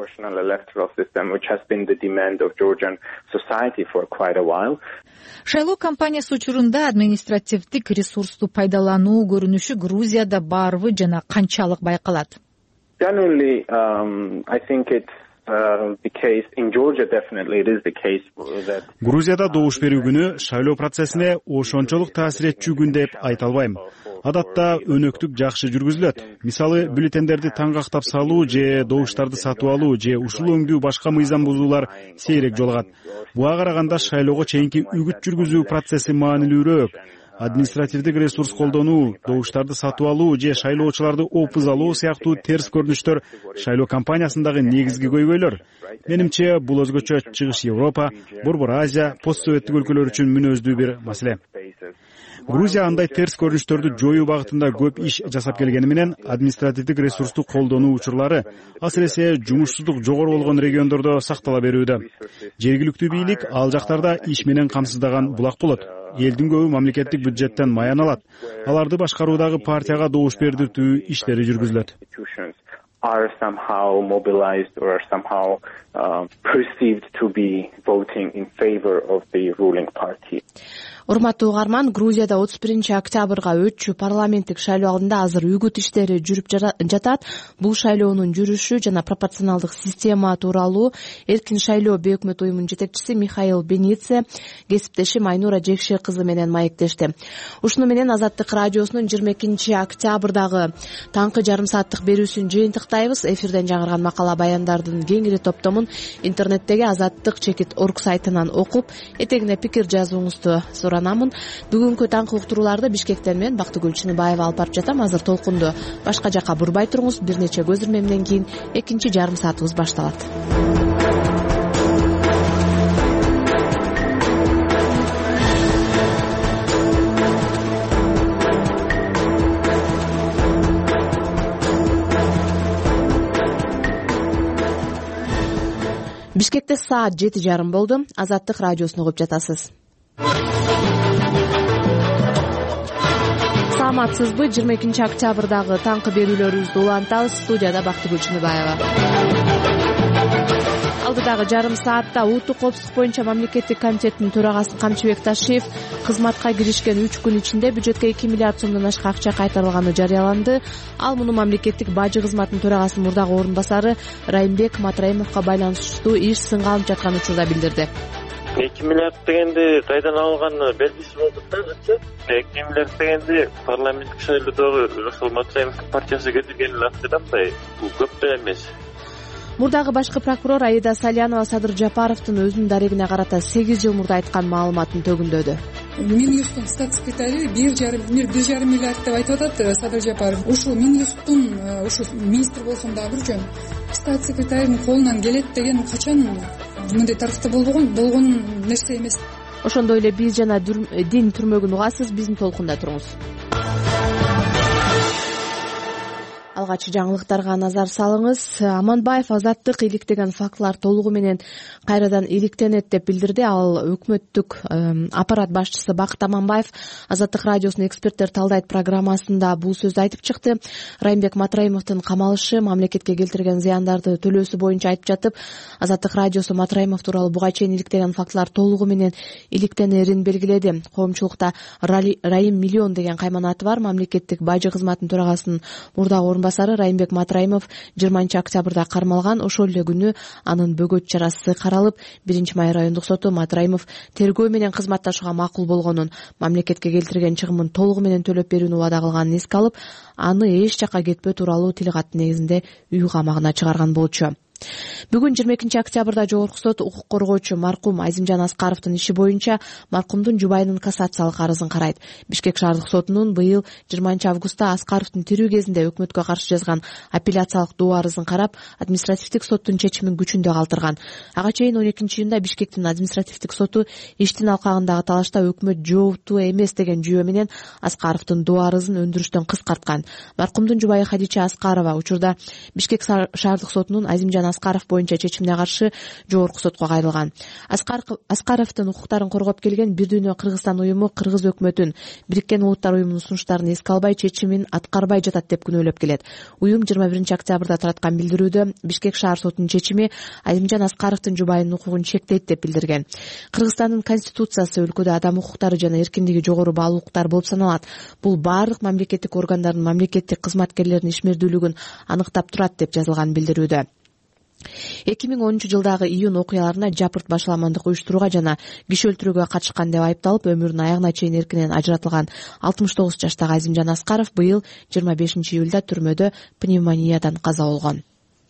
Шайлоо кампаниясы учурунда административдик ресурсту пайдалануу көрүнүшү Грузияда барбы жана канчалык байкалат? Generally, um, I think it's Uh, the case in Georgia. Definitely it is the case that Грузияда добуш берүү күнү шайлоо процессине ошончолук таасир этчү күн деп айта албайм. Адатта өнөктүк жакшы жүргүзүлөт. Мисалы, бюллетендерди таңгактап салуу же добуштарды сатып алуу же ушул өңдүү башка мыйзам бузуулар сейрек жолугат. Буга караганда шайлоого чейинки үгүт жүргүзүү процесси маанилүүрөөк. Административдик ресурс колдонуу, добуштарды сатып алуу же шайлоочуларды опуз алуу сыяктуу терс көрүнүштөр шайлоо кампаниясындагы негизги көйгөйлөр. Менимче, бул өзгөчө Чыгыш Европа, Борбор Азия, постсоветтик өлкөлөр үчүн мүнөздүү бир маселе. Грузия андай терс көрүнүштөрдү жоюу багытында көп иш жасап келгени менен административдик ресурсту колдонуу учурлары, асыресе жумушсуздук жогору болгон региондордо сактала берүүдө. Жергиликтүү бийлик ал жактарда иш менен камсыздаган булак болот. Элдин көбү мамлекеттик бюджеттен маян алат. Аларды башкаруудагы партияга добуш бердиртүү иштери жүргүзүлөт. Are somehow mobilized or are somehow uh, perceived to be voting in favor of the ruling party. Урматтуу угарман, Грузияда отуз биринчи октябрга өтчү парламенттик шайлоо алдында азыр үгүт иштери жүрүп жатат. Бул шайлоонун жүрүшү жана пропорционалдык система тууралуу Эркин шайлоо бейөкмөт уюмунун жетекчиси Михаил Бенице кесиптешим Айнура Жекшер кызы менен маектешти. Ушуну менен Азаттык радиосунун жыйырма экинчи октябрдагы таңкы жарым сааттык берүүсүн жыйынтыктайбыз. Эфирден жаңырган макала баяндардын кеңири топтомун интернеттеги азаттык чекит орг сайтынан окуп, этегине пикир жазууңузду суранамын. Бүгүнкү таңкы уктурууларды Бишкектен мен Бактыгүл Чыныбаева алып барып жатам. Азыр толкунду башка жака бурбай туруңуз. Бир нече көз ирмемден кийин экинчи жарым саатыбыз башталат. Бишкекте саат жети жарым болду. Азаттык радиосун угуп жатасыз. Саламатсызбы? жыйырма экинчи октябрдагы таңкы берүүлөрүбүздү улантабыз. Студияда Бактыгүл Чыныбаева. Алдыдагы жарым саатта улуттук коопсуздук боюнча мамлекеттик комитеттин төрагасы Камчыбек Ташиев кызматка киришкен үч күн ичинде бюджетке эки миллиард сомдон ашык акча кайтарылганы жарыяланды. Ал муну мамлекеттик бажы кызматынын төрагасынын мурдагы орун басары Райымбек Матраимовго байланыштуу иш сынга алынып жаткан учурда билдирди. эки миллиард дегенди кайдан алганы белгисиз болду да. эки миллиард дегенди парламенттик шайлоодогу ошол Матраимовдун партиясы кетирген эле акча да атпайбы? Бул көп да эмес. Мурдагы башкы прокурор Аида Салянова Садыр Жапаровдун өзүнүн дарегине карата сегиз жыл мурда айткан маалыматын төгүндөдү. Минюсттун стат секретари бир жарым миллиард деп айтып атат Садыр Жапаров. Ушул Минюсттун ушу министр болсом дагы бир жөн стат секретарынын колунан келет деген качан мындай тарыхта болгон болгон нерсе эмес. Ошондой эле биз жана дин түрмөгүн угасыз, биздин толкунда туруңуз. Алгачкы жаңылыктарга назар салыңыз. Аманбаев азаттык иликтеген фактылар толугу менен кайрадан иликтенет деп билдирди. Ал өкмөттүк аппарат башчысы Бакыт Аманбаев Азаттык радиосунун эксперттер талдайт программасында бул сөздү айтып чыкты. Райымбек Матраимовдун камалышы мамлекетке келтирген зыяндарды төлөөсү боюнча айтып жатып, Азаттык радиосу Матраимов тууралуу буга чейин иликтеген фактылар толугу менен иликтенерин белгиледи. Коомчулукта Райым Миллион деген кайманаты бар. Мамлекеттик бажы кызматынын төрагасынын мурдагы орун басары Райымбек Матраимов жыйырманчы октябрда кармалган. Ошол эле күнү анын бөгөт чарасы каралып, биринчи май райондук соту Матраимов тергөө менен кызматташууга макул болгонун, мамлекетке келтирген чыгымын толугу менен төлөп берүүнү убада кылганын эске алып, аны эч жакка кетпөө тууралуу тил кат негизинде үй камагына чыгарган болчу. Бүгүн жыйырма экинчи октябрда жогорку сот укук коргоочу маркум Азимжан Аскаровдун иши боюнча маркумдун жубайынын кассациялык арызын карайт. Бишкек шаардык сотунун быйыл жыйырманчы августта Аскаровдун тирүү кезинде өкмөткө каршы жазган апелляциялык доо арызын карап, административдик соттун чечимин күчүндө калтырган. Ага чейин он экинчи июнда Бишкектин административдик соту иштин алкагындагы талашта өкмөт жооптуу эмес деген жүйө менен Аскаровдун доо арызын өндүрүштөн кыскарткан. Маркумдун жубайы Хадича Аскарова учурда Бишкек шаардык сотунун Азимжан Аскаров боюнча чечимине каршы жогорку сотко кайрылган. Аскаровдун укуктарын коргоп келген Бир Дүйнө Кыргызстан уюму Кыргыз өкмөтүн Бириккен Улуттар уюмунун сунуштарын эске албай, чечимин аткарбай жатат деп күнөөлөп келет. Уюм жыйырма биринчи октябрда тараткан билдирүүдө Бишкек шаар сотунун чечими Азимжан Аскаровдун жубайынын укугун чектейт деп билдирген. Кыргызстандын конституциясы өлкөдө адам укуктары жана эркиндиги жогору баалуу укуктар болуп саналат. Бул баардык мамлекеттик органдардын мамлекеттик кызматкерлеринин ишмердүүлүгүн аныктап турат деп жазылган билдирүүдө. эки миң онунчу жылдагы июнь окуяларына жапырт башаламандык уюштурууга жана киши өлтүрүүгө катышкан деп айыпталып, өмүрүнүн аягына чейин эркинен ажыратылган алтымыш тогуз жаштагы Азимжан Аскаров быйыл жыйырма бешинчи июлда түрмөдө пневмониядан каза болгон.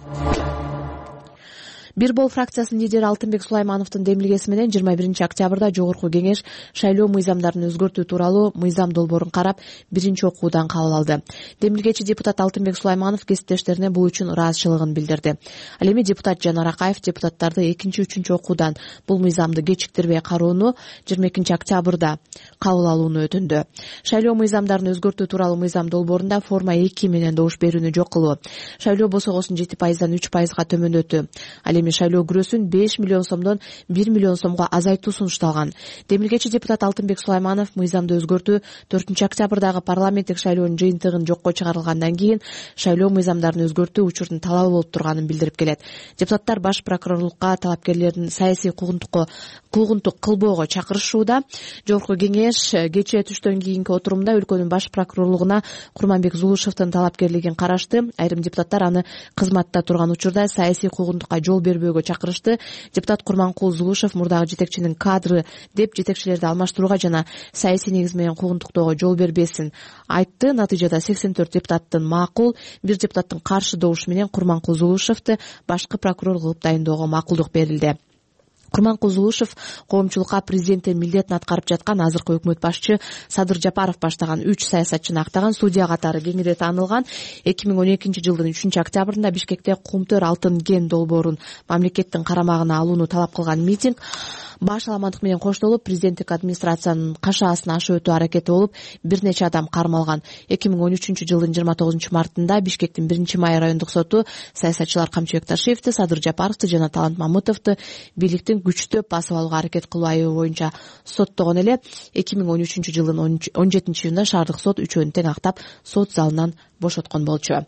Бир бол фракциясынын лидери Алтынбек Сулаймановдун демилгеси менен жыйырма биринчи октябрда жогорку кеңеш шайлоо мыйзамдарын өзгөртүү тууралуу мыйзам долбоорун карап, биринчи окуудан кабыл алды. Демилгечи депутат Алтынбек Сулайманов кесиптештерине бул үчүн ыраазычылыгын билдирди. Ал эми депутат Жанар Акаев депутаттарды экинчи үчүнчү окуудан бул мыйзамды кечиктирбей кароону жыйырма экинчи октябрда кабыл алууну өтүндү. Шайлоо мыйзамдарын өзгөртүү тууралуу мыйзам долбоорунда форма эки менен добуш берүүнү жок кылуу, шайлоо босогосун жети пайыздан үч пайызга төмөндөтүү, ал эми эми шайлоо күрөсүн беш миллион сомдон бир миллион сомго азайтуу сунушталган. Демилгечи депутат Алтынбек Сулайманов мыйзамды өзгөртүү төртүнчү октябрдагы парламенттик шайлоонун жыйынтыгын жокко чыгарылгандан кийин шайлоо мыйзамдарын өзгөртүү учурдун талабы болуп турганын билдирип келет. Депутаттар баш прокурорлукка талапкерлердин саясий куугунтукка куугунтук кылбоого чакырышууда. Жогорку кеңеш кечээ түштөн кийинки отурумда өлкөнүн баш прокурорлугуна Курманбек Зулушевдин талапкерлигин карашты. Айрым депутаттар аны кызматта турган учурда саясий куугунтукка жол бербөөгө чакырышты. Депутат Курманкул Зулушев мурдагы жетекчинин кадры деп жетекчилерди алмаштырууга жана саясий негиз менен куугунтуктоого жол бербесин айтты. Натыйжада сексен төрт депутаттын макул, бир депутаттын каршы добушу менен Курманкул Зулушевди башкы прокурор кылып дайындоого макулдук берилди. Курманкул Зулушев коомчулукка президенттин милдетин аткарып жаткан азыркы өкмөт башчы Садыр Жапаров баштаган үч саясатчыны актаган судья катары кеңири таанылган. эки миң он экинчи жылдын үчүнчү октябрында Бишкекте Кумтөр алтын кен долбоорун мамлекеттин карамагына алууну талап кылган митинг баш аламандык менен коштолуп, президенттик администрациянын кашаасына ашып өтүү аракети болуп, бир нече адам кармалган. эки миң он үчүнчү жылдын жыйырма тогузунчу мартында Бишкектин биринчи май райондук соту саясатчылар Камчыбек Ташиевди, Садыр Жапаровду жана Талант Мамытовду бийликтин күчтөп басып алууга аракет кылуу айыбы боюнча соттогон эле. эки миң он үчүнчү жылдын он жетинчи июнда шаардык сот үчөөнү тең актап сот залынан бошоткон болчу.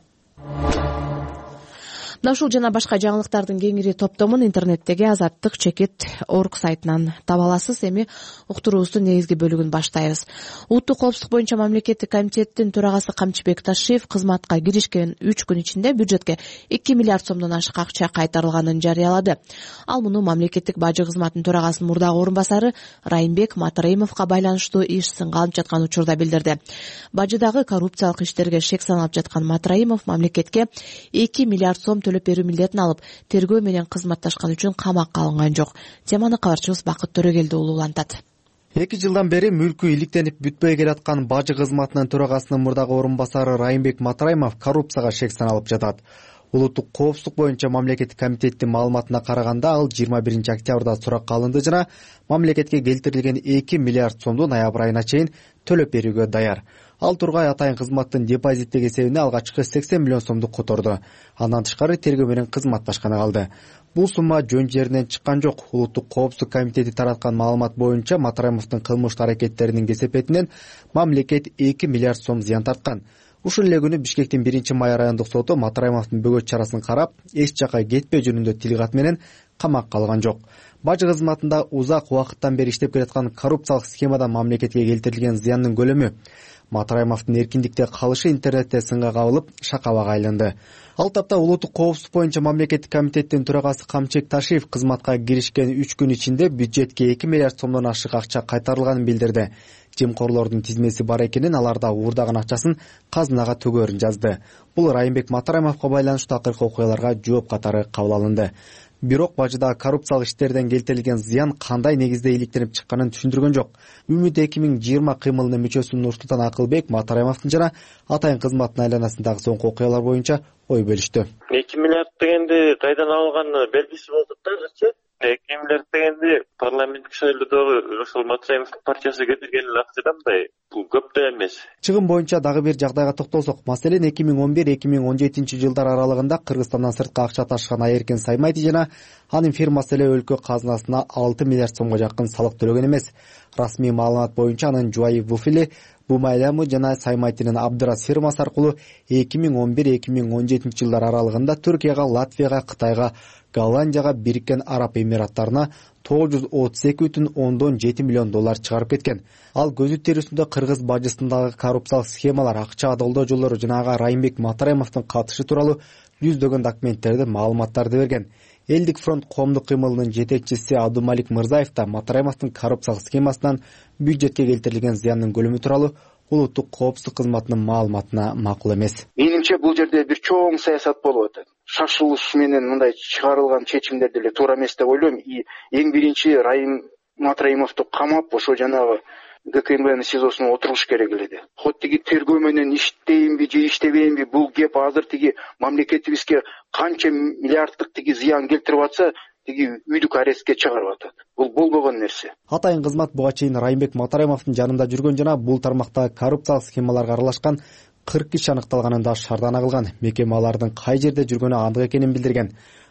Мына ушул жана башка жаңылыктардын кеңири топтомун интернеттеги азаттык чекит орг сайтынан таба аласыз. Эми уктуруубуздун негизги бөлүгүн баштайбыз. Улуттук коопсуздук боюнча мамлекеттик комитеттин төрагасы Камчыбек Ташиев кызматка киришкен үч күн ичинде бюджетке эки миллиард сомдон ашык акча кайтарылганын жарыялады. Ал муну мамлекеттик бажы кызматынын төрагасынын мурдагы орун басары Райымбек Матраимовго байланыштуу иш сынга алынып жаткан учурда билдирди. Бажыдагы коррупциялык иштерге шек саналып жаткан Матраимов мамлекетке эки миллиард сом төлөп берүү милдетин алып, тергөө менен кызматташкан үчүн камакка алынган жок. Теманы кабарчыбыз Бакыт Төрөгелди улуулантат. эки жылдан бери мүлкү иликтенип бүтпөй келаткан бажы кызматынын төрагасынын мурдагы орун басары Райымбек Матраимов коррупцияга шек саналып жатат. Улуттук коопсуздук боюнча мамлекеттик комитеттин маалыматына караганда, ал жыйырма биринчи октябрда суракка алынды жана мамлекетке келтирилген эки миллиард сомду ноябрь айына чейин төлөп берүүгө даяр. Ал тургай атайын кызматтын депозиттеги эсебине алгачкы сексен миллион сомду которду. Андан тышкары тергөө менен кызматташканы калды. Бул сумма жөн жеринен чыккан жок. Улуттук коопсуздук комитети тараткан маалымат боюнча Матраимовдун кылмыштуу аракеттеринин кесепетинен мамлекет эки миллиард сом зыян тарткан. Ушул эле күнү Бишкектин биринчи май райондук соту Матраимовдун бөгөт чарасын карап, эч жака кетпөө жөнүндө тилгат менен камакка алган жок. Бажы кызматында узак убакыттан бери иштеп келаткан коррупциялык схемадан мамлекетке келтирилген зыяндын көлөмү, Матраимовдун эркиндикте калышы интернетте сынга кабылып, шакабага айланды. Ал тапта улуттук коопсуздук боюнча мамлекеттик комитеттин төрагасы Камчыбек Ташиев кызматка киришкен үч күн ичинде бюджетке эки миллиард сомдон ашык акча кайтарылганын билдирди. Жемкорлордун тизмеси бар экенин, аларда уурдаган акчасын казынага төгөөрүн жазды. Бул Райымбек Матраимовго байланыштуу акыркы окуяларга жооп катары кабыл алынды. Бирок бажыда коррупциялык иштерден келтирилген зыян кандай негизде иликтенип чыкканын түшүндүргөн жок. Үмүт эки миң жыйырма кыймылынын мүчөсү Нурсултан Акылбек Матраимовдун жана атайын кызматтын айланасындагы соңку окуялар боюнча ой бөлүштү. эки миллиард дегенди кайдан алганы белгисиз болду дагычы. эки миллиард дегенди парламенттик шайлоодогу ошол Матраимовдун партиясы кетирген акчадан бул көп да эмес. Чыгым боюнча дагы бир жагдайга токтолсок, маселен эки миң он бир эки миң он жетинчи жылдар аралыгында Кыргызстандан сыртка акча ташыган Айеркен Саймайти жана анын фирмасы эле өлкө казынасына алты миллиард сомго жакын салык төлөгөн эмес. Расмий маалымат боюнча анын жубайы Вуфили, Бумайлямы жана Саймайтинин Абдырас фирмасы аркылуу эки миң он бир эки миң он жетинчи жылдар аралыгында Түркияга, Латвияга, Кытайга, Голландияга, Бириккен Араб Эмираттарына тогуз жүз отуз эки бүтүн ондон жети миллион доллар чыгарып кеткен. Ал көзү терүсүндө кыргыз бажысындагы коррупциялык схемалар, акча адалдоо жолдору жана Райымбек Матраимовдун катышы тууралуу жүздөгөн документтерди, маалыматтарды берген. Элдик фронт коомдук кыймылынын жетекчиси Абдумалик Мырзаев да Матраимовдун коррупциялык схемасынан бюджетке келтирилген зыяндын көлөмү тууралуу улуттук коопсуздук кызматынын маалыматына макул эмес. Менимче бул жерде бир чоң саясат болуп атат. Шашылыш менен мындай чыгарылган чечимдер деле туура эмес деп ойлойм. Эң биринчи Райым Матраимовду камап, ошо жанагы ГКМБнын СИЗОсуна отуруш керек эле. Хот тиги тергөө менен иштейинби же иштебейинби, бул кеп азыр тиги мамлекетибизге канча миллиарддык тиги зыян келтирип атса, тиги үйдүк арестке чыгарып атат. Бул болбогон нерсе. Атайын кызмат буга чейин Райымбек Матраимовдун жанында жүргөн жана бул тармактагы коррупциялык схемаларга аралашкан кырк киши аныкталганын да шаардана кылган. Мекеме алардын кай жерде жүргөнү андык экенин билдирген.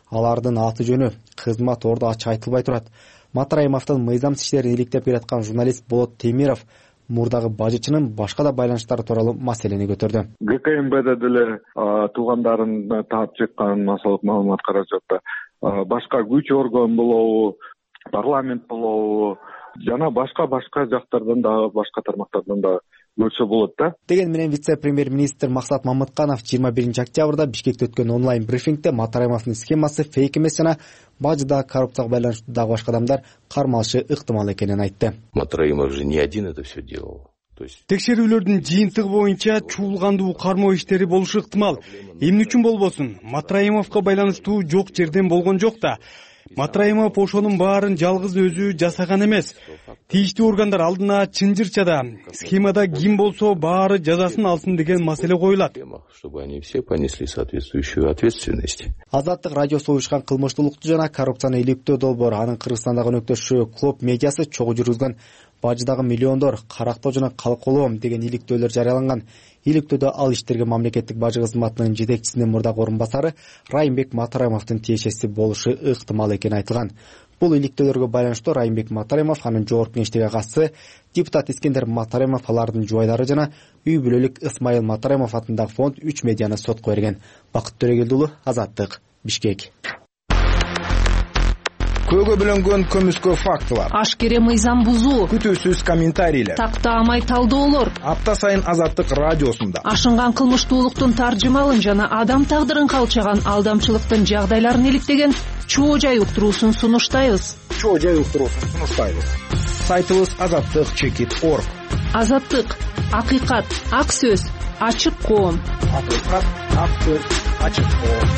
алардын аты жөнү, кызмат орду ачык айтылбай турат. Матраимовдун мыйзамсыз иштерин иликтеп келаткан журналист Болот Темиров мурдагы бажычынын башка да байланыштары тууралуу маселени көтөрдү. ГКМБде деле туугандарын таап чыккан массалык маалымат каражатта башка күч орган болобу, парламент болобу жана башка башка жактардан дагы башка тармактардан да көрсө болот да. Деген менен вице-премьер-министр Максат Мамытканов жыйырма биринчи октябрда Бишкекте өткөн онлайн брифингде Матраимовдун схемасы фейк эмес жана бажыда коррупцияга байланыштуу дагы башка адамдар кармалышы ыктымал экенин айтты. Матраимов же не один это все делал. Текшерүүлөрдүн жыйынтыгы боюнча чуулгандуу кармоо иштери болушу ыктымал. Эмне үчүн болбосун? Матраимовго байланыштуу жок жерден болгон жок да. Матраимов ошонун баарын жалгыз өзү жасаган эмес. Тийиштүү органдар алдына чынжырчада схемада ким болсо баары жазасын алсын деген маселе коюлат. Чтобы они все понесли соответствующую ответственность. Азаттык радиосу уюшкан кылмыштуулукту жана коррупцияны иликтөө долбоор анын Кыргызстандагы өнөктөшү Клоп медиасы чогуу жүргүзгөн бажыдагы миллиондор карактоо жана калколоо деген иликтөөлөр жарыяланган. Иликтөөдө ал иштерге мамлекеттик бажы кызматынын жетекчисинин мурдагы орун басары Райымбек Матраимовдун тиешеси болушу ыктымал экени айтылган. Бул иликтөөлөргө байланыштуу Райымбек Матраимов, анын жогорку кеңештиги катчысы депутат Искендер Матраимов, алардын жубайлары жана үй бүлөлүк Исмайыл Матраимов атындагы фонд үч медианы сотко берген. Бакыт Төрөгелди уулу, Азаттык, Бишкек. Көөгө бөлөнгөн көмүскө фактылар, ашкере мыйзам бузуу, күтүүсүз комментарийлер, тактаамай талдоолор апта сайын Азаттык радиосунда ашынган кылмыштуулуктун таржымалын жана адам тагдырын калчаган алдамчылыктын жагдайларын иликтеген чоо жай уктуруусун сунуштайбыз. Чоо жай уктуруусун сунуштайбыз. Сайтыбыз азаттык чекит точка орг. Азаттык, акыйкат, ак сөз, ачык коом. Акыйкат, ак сөз, ачык коом.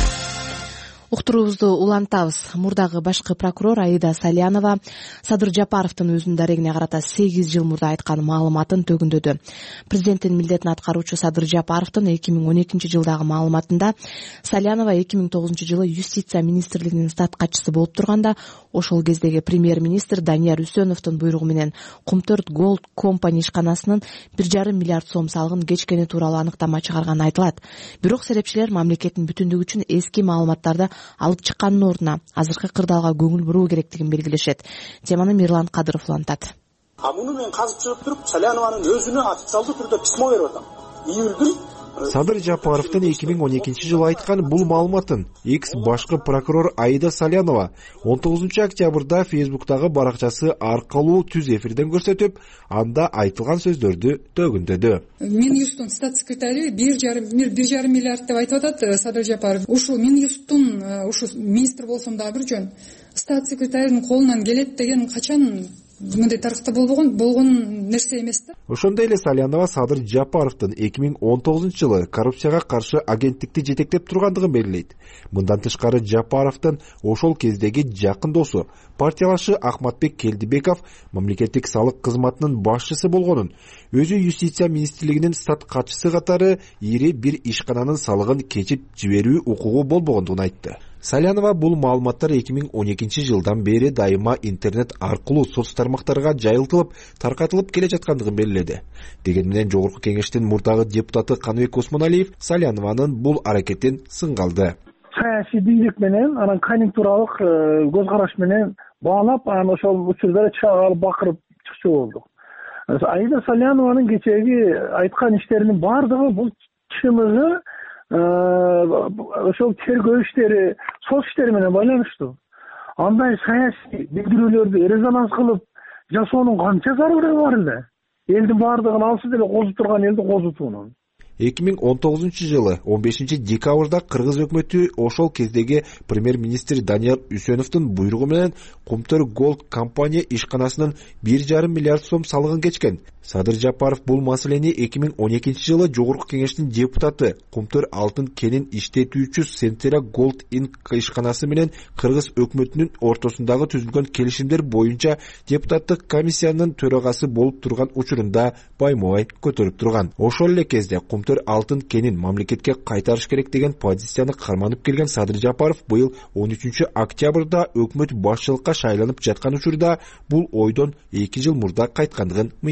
Уктуруубузду улантабыз. Мурдагы башкы прокурор Аида Салянова Садыр Жапаровдун өзүнүн дарегине карата сегиз жыл мурда айткан маалыматын төгүндөдү. Президенттин милдетин аткаруучу Садыр Жапаровдун эки миң он экинчи жылдагы маалыматында Салянова эки миң тогузунчу жылы юстиция министрлигинин стат катчысы болуп турганда, ошол кездеги премьер-министр Данияр Үсөновдун буйругу менен Кумтөрт Голд компани ишканасынын бир жарым миллиард сом салыгын кечкени тууралуу аныктама чыгарганы айтылат. Бирок серепчилер мамлекеттин бүтүндүгү үчүн эски маалыматтарды алып чыккандын ордуна азыркы кырдаалга көңүл буруу керектигин белгилешет. Теманы Мирлан Кадыров улантат. А муну мен казып чыгып туруп Салянованын өзүнө официалдуу түрдө письмо берип атам. Июлдун Садыр Жапаровдун эки миң он экинчи жылы айткан бул маалыматын экс башкы прокурор Аида Салянова он тогузунчу октябрда Фейсбуктагы баракчасы аркылуу түз эфирден көрсөтүп, анда айтылган сөздөрдү төгүндөдү. Минюсттун стат секретарю бир жарым миллиард деп айтып атат Садыр Жапаров. Ушул Минюсттун ушу министр болсом дагы бир жөн стат секретарынын колунан келет деген качан мындай тарыхта болгон болгон нерсе эмес да. Ошондой эле Салянова Садыр Жапаровдун эки миң он тогузунчу жылы коррупцияга каршы агенттикти жетектеп тургандыгын белгилейт. Мындан тышкары Жапаровдун ошол кездеги жакын досу, партиялашы Ахматбек Келдибеков мамлекеттик салык кызматынын башчысы болгонун, өзү юстиция министрлигинин стат катчысы катары ири бир ишкананын салыгын кечип жиберүү укугу болбогондугун айтты. Салянова бул маалыматтар эки миң он экинчи жылдан бери дайыма интернет аркылуу соц тармактарга жайылтылып, таркатылып келе жаткандыгын белгиледи. Деген менен жогорку кеңештин мурдагы депутаты Каныбек Осмоналиев Салянованын бул аракетин сынгалды. Саясий бийлик менен, анан конъюнктуралык көз караш менен баалап, анан ошол учурда чыга алып бакырып чыкчу болдук. Аида Салянованын кечеги айткан иштеринин бардыгы бул чыныгы ошол тергөө иштери, соц иштери менен байланыштуу. Андай саясий билдирүүлөрдү резонанс кылып жасоонун канча зарылы бар эле. Элдин бардыгын алсы деле козуп турган элди козутуунун. эки миң он тогузунчу жылы он бешинчи декабрда Кыргыз өкмөтү ошол кездеги премьер-министр Данияр Үсөновдун буйругу менен Кумтөр Голд компания ишканасынын бир жарым миллиард сом салыгын кечкен. Садыр Жапаров бул маселени эки миң он экинчи жылы жогорку кеңештин депутаты Кумтөр алтын кенин иштетүүчү Сентера Голд Инк ишканасы менен Кыргыз өкмөтүнүн ортосундагы түзүлгөн келишимдер боюнча депутаттык комиссиянын төрагасы болуп турган учурунда баймо-бай көтөрүп турган. Ошол эле кезде Кумтөр алтын кенин мамлекетке кайтарыш керек деген позицияны карманып келген Садыр Жапаров быйыл он үчүнчү октябрда өкмөт башчылыкка шайланып жаткан учурда бул ойдон эки жыл мурда кайткандыгын мынтип билдирген.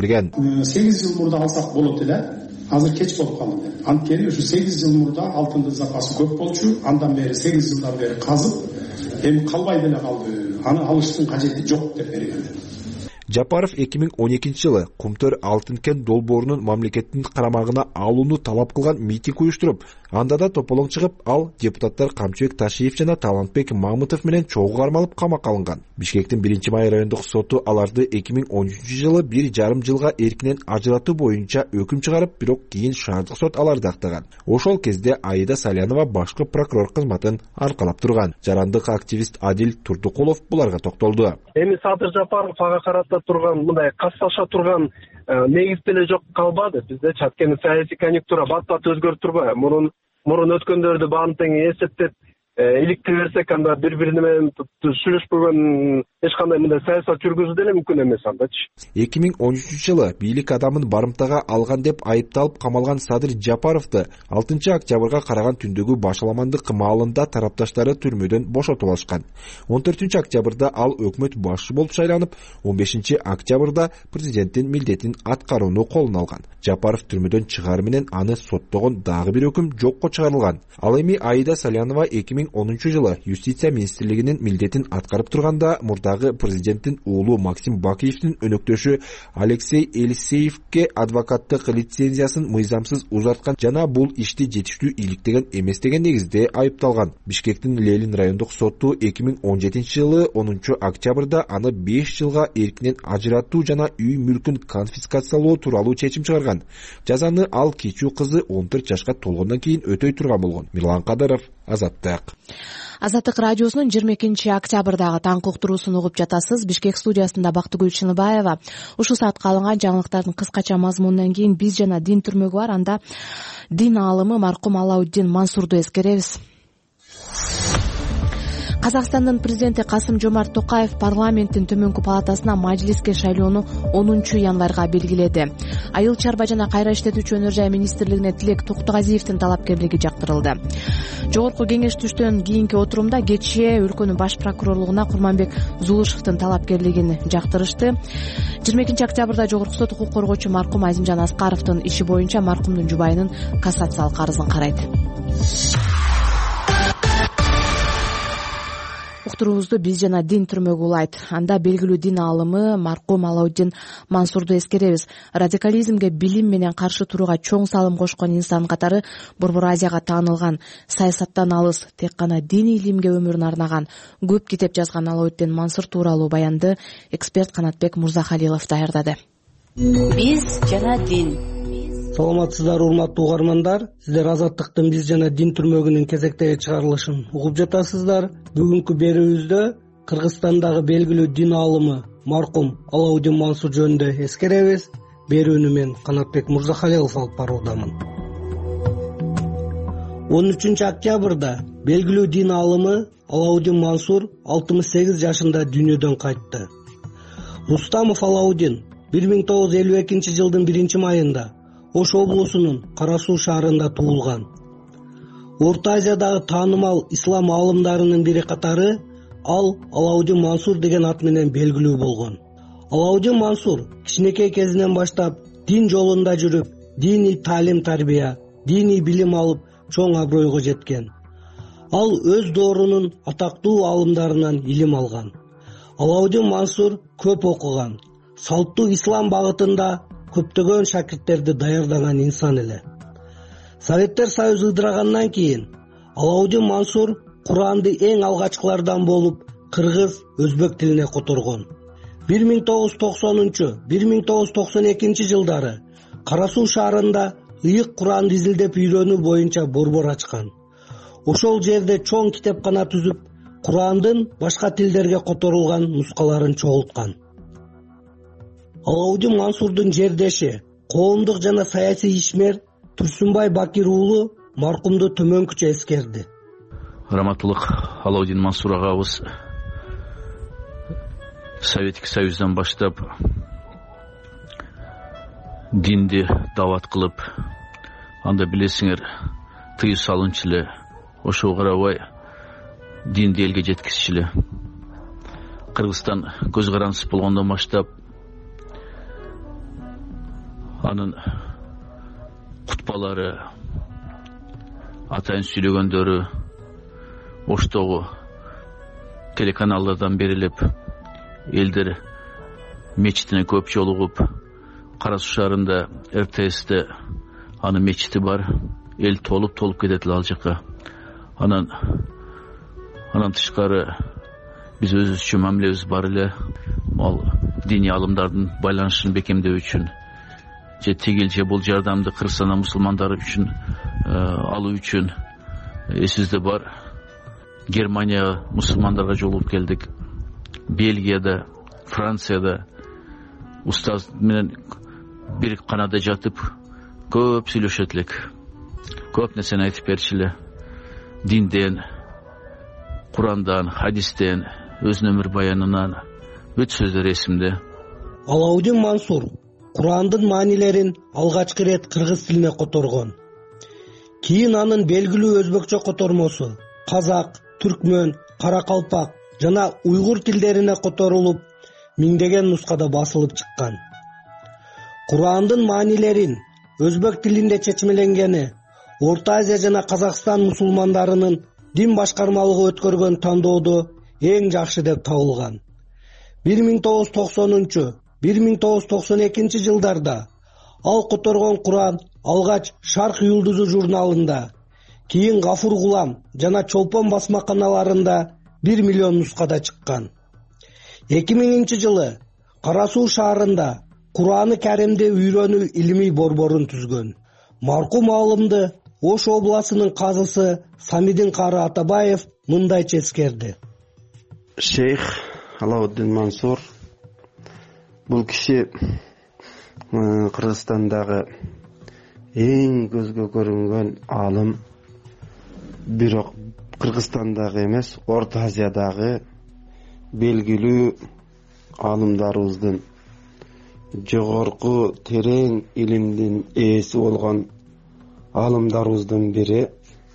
берген. сегиз жыл мурда алсак болот эле, азыр кеч болуп калды. Анткени ушу сегиз жыл мурда алтындын запасы көп болчу, андан бери сегиз жылдан бери казып, эми калбай деле калды. Аны алыштын кажети жок деп берген. Жапаров эки миң он экинчи жылы Кумтөр алтын кен долбоорунун мамлекеттин карамагына алууну талап кылган митинг уюштуруп, анда да тополоң чыгып, ал депутаттар Камчыбек Ташиев жана Талантбек Мамытов менен чогуу кармалып камакка алынган. Бишкектин биринчи май райондук соту аларды эки миң он үчүнчү жылы бир жарым жылга эркинен ажыратуу боюнча өкүм чыгарып, бирок кийин шаардык сот аларды актаган. Ошол кезде Аида Салянова башкы прокурор кызматын аркалап турган. Жарандык активист Адил Турдукулов буларга токтолду. Эми Садыр Жапаров ага карата турган мындай кассаша турган негиз деле жок калбады. Бизде чаткени саясий конъюнктура бат-бат өзгөрүп турбайбы? Мурун мурун өткөндөрдү баарын тең эсептеп иликтире берсек, анда бири-бири менен сүйлөшпөгөн эч кандай мындай саясат жүргүзүү деле мүмкүн эмес андачы. эки миң он үчүнчү жылы бийлик адамын барымтага алган деп айыпталып камалган Садыр Жапаровду алтынчы октябрга караган түндөгү башаламандык маалында тарапташтары түрмөдөн бошотуп алышкан. он төртүнчү октябрда ал өкмөт башчы болуп шайланып, он бешинчи октябрда президенттин милдетин аткарууну колуна алган. Жапаров түрмөдөн чыгаар менен аны соттогон дагы бир өкүм жокко чыгарылган. Ал эми Аида Салянова эки миң онунчу жылы юстиция министрлигинин милдетин аткарып турганда мурдагы президенттин уулу Максим Бакиевдин өнөктөшү Алексей Елисеевке адвокаттык лицензиясын мыйзамсыз узарткан жана бул ишти жетиштүү иликтеген эмес деген негизде айыпталган. Бишкектин Ленин райондук соту эки миң он жетинчи жылы онунчу октябрда аны беш жылга эркинен ажыратуу жана үй мүлкүн конфискациялоо тууралуу чечим чыгарган. Жазаны ал кичүү кызы он төрт жашка толгондон кийин өтөй турган болгон. Мирлан Кадыров, Азаттык. Азаттык радиосунун жыйырма экинчи октябрдагы таңкы уктуруусун угуп жатасыз. Бишкек студиясында Бактыгүл Чыныбаева. Ушул саатка алынган жаңылыктардын кыскача мазмунунан кийин биз жана дин түрмөгү бар, анда дин аалымы маркум Алауддин Мансурду эскеребиз. Казакстандын президенти Касым-Жомарт Токаев парламенттин төмөнкү палатасына мажлиске шайлоону онунчу январга белгиледи. Айыл чарба жана кайра иштетүүчү өнөр жай министрлигине Тилек Токтогазиевдин талапкерлиги жактырылды. Жогорку кеңеш түштөн кийинки отурумда кечээ өлкөнүн баш прокурорлугуна Курманбек Зулушевдин талапкерлигин жактырышты. жыйырма экинчи октябрда жогорку сот укук коргоочу маркум Азимжан Аскаровдун иши боюнча маркумдун жубайынын кассациялык арызын карайт. Уктуруубузду биз жана дин түрмөгү улайт. Анда белгилүү дин аалымы маркум Алауддин Мансурду эскеребиз. Радикализмге билим менен каршы турууга чоң салым кошкон инсан катары Борбор Азияга таанылган, саясаттан алыс, тек гана диний илимге өмүрүн арнаган, көп китеп жазган Алауддин Мансур тууралуу баянды эксперт Канатбек Мурзахалилов даярдады. Биз жана дин. Саламатсыздар, урматтуу угармандар. Сиздер Азаттыктын биз жана дин түрмөгүнүн кезектеги чыгарылышын угуп жатасыздар. Бүгүнкү берүүбүздө Кыргызстандагы белгилүү дин аалымы маркум Алауддин Мансур жөнүндө эскеребиз. Берүүнү мен Канатбек Мурзахалилов алып баруудамын. он үчүнчү октябрда белгилүү дин аалымы Алауддин Мансур алтымыш сегиз жашында дүйнөдөн кайтты. Рустамов Алауддин бир миң тогуз жүз элүү экинчи жылдын биринчи майында Ош облусунун Кара Суу шаарында туулган. Орто Азиядагы таанымал ислам аалымдарынын бири катары ал Алауддин Мансур деген ат менен белгилүү болгон. Алауддин Мансур кичинекей кезинен баштап дин жолунда жүрүп, диний таалим тарбия, диний билим алып, чоң абройго жеткен. Ал өз доорунун атактуу аалымдарынан илим алган. Алауддин Мансур көп окуган, салттуу ислам багытында көптөгөн шакирттерди даярдаган инсан эле. Советтер Союзу ыдырагандан кийин Алауддин Мансур Куранды эң алгачкылардан болуп кыргыз, өзбек тилине которгон. бир миң тогуз жүз токсонунчу — бир миң тогуз жүз токсон экинчи жылдары Кара Суу шаарында ыйык Куранды изилдеп үйрөнүү боюнча борбор ачкан. Ошол жерде чоң китепкана түзүп, Курандын башка тилдерге которулган нускаларын чогулткан. Алауддин Мансурдун жердеши, коомдук жана саясий ишмер Турсунбай Бакир уулу маркумду төмөнкүчө эскерди. Раматылык Алауддин Мансур агабыз Советтик Союздан баштап динди дават кылып, анда билесиңер, тыюу салынчу эле, ошого карабай динди элге жеткизчү эле. Кыргызстан көз карандысыз болгондон баштап анын кутбалары, атайын сүйлөгөндөрү Оштогу телеканалдардан берилип, элдер мечитине көп жолугуп, Кара Суу шаарында эр тэ эсте анын мечити бар, эл толуп толуп кетет ал жака. Анан анан тышкары биз өзүбүзчө мамилебиз бар эле, ал диний алымдардын байланышын бекемдөө үчүн же тигил же бул жардамды Кыргызстан мусулмандары үчүн алуу үчүн эсибизде бар. Германияга мусулмандарга жолугуп келдик. Бельгияда, Францияда устаз менен бир канада жатып көп сүйлөшөт элек. Көп нерсени айтып берчү эле. Динден, Курандан, хадистен, өзүнүн өмүр баянынан бүт сөздөр эсимде. Алаудин Мансур Курандын маанилерин алгачкы ирет кыргыз тилине которгон. Кийин анын белгилүү өзбекчө котормосу казак, түркмөн, каракалпак жана уйгур тилдерине которулуп, миңдеген нускада басылып чыккан. Курандын маанилерин өзбек тилинде чечмеленгени Орто Азия жана Казакстан мусулмандарынын дин башкармалыгы өткөргөн тандоодо эң жакшы деп табылган. бир миң тогуз жүз токсонунчу — бир миң тогуз жүз токсон экинчи жылдарда ал которгон Куран алгач Шарк Юлдузу журналында, кийин Гафур Гулам жана Чолпон басмаканаларында бир миллион нускада чыккан. эки миңинчи жылы Кара Суу шаарында Кураны Каримди үйрөнүү илимий борборун түзгөн. Маркум алымды Ош областынын казысы Самидин Кары Атабаев мындайча эскерди. Шейх Алаудин Мансур бул киши Кыргызстандагы эң көзгө көрүнгөн алым, бирок Кыргызстандагы эмес, Орто Азиядагы белгилүү алымдарыбыздын, жогорку терең илимдин ээси болгон алымдарыбыздын бири.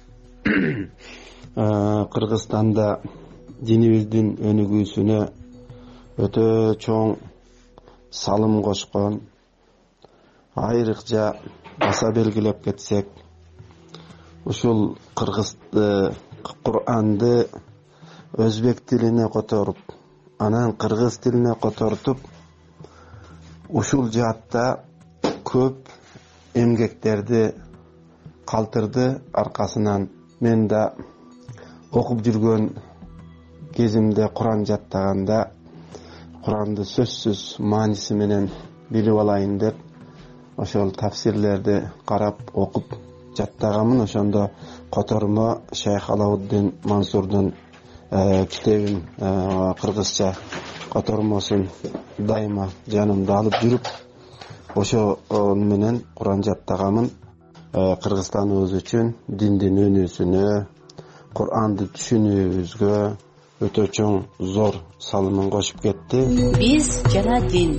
Кыргызстанда динибиздин өнүгүүсүнө өтө чоң салым кошкон. Айрыкча баса белгилеп кетсек, ушул кыргыз Куранды өзбек тилине которуп, анан кыргыз тилине котортуп, ушул жаатта көп эмгектерди калтырды. Аркасынан мен да окуп жүргөн кезимде Куран жаттаганда Куранды сөзсүз мааниси менен билип алайын деп ошол тафсирлерди карап окуп жаттаганмын. Ошондо котормо Шейх Алаудин Мансурдун китебин, кыргызча котормосун дайыма жанымда алып жүрүп, ошо менен Куран жаттаганмын. Кыргызстаныбыз үчүн диндин өнүүсүнө, Куранды түшүнүүбүзгө өтө чоң зор салымын кошуп кетти. Биз жана дин.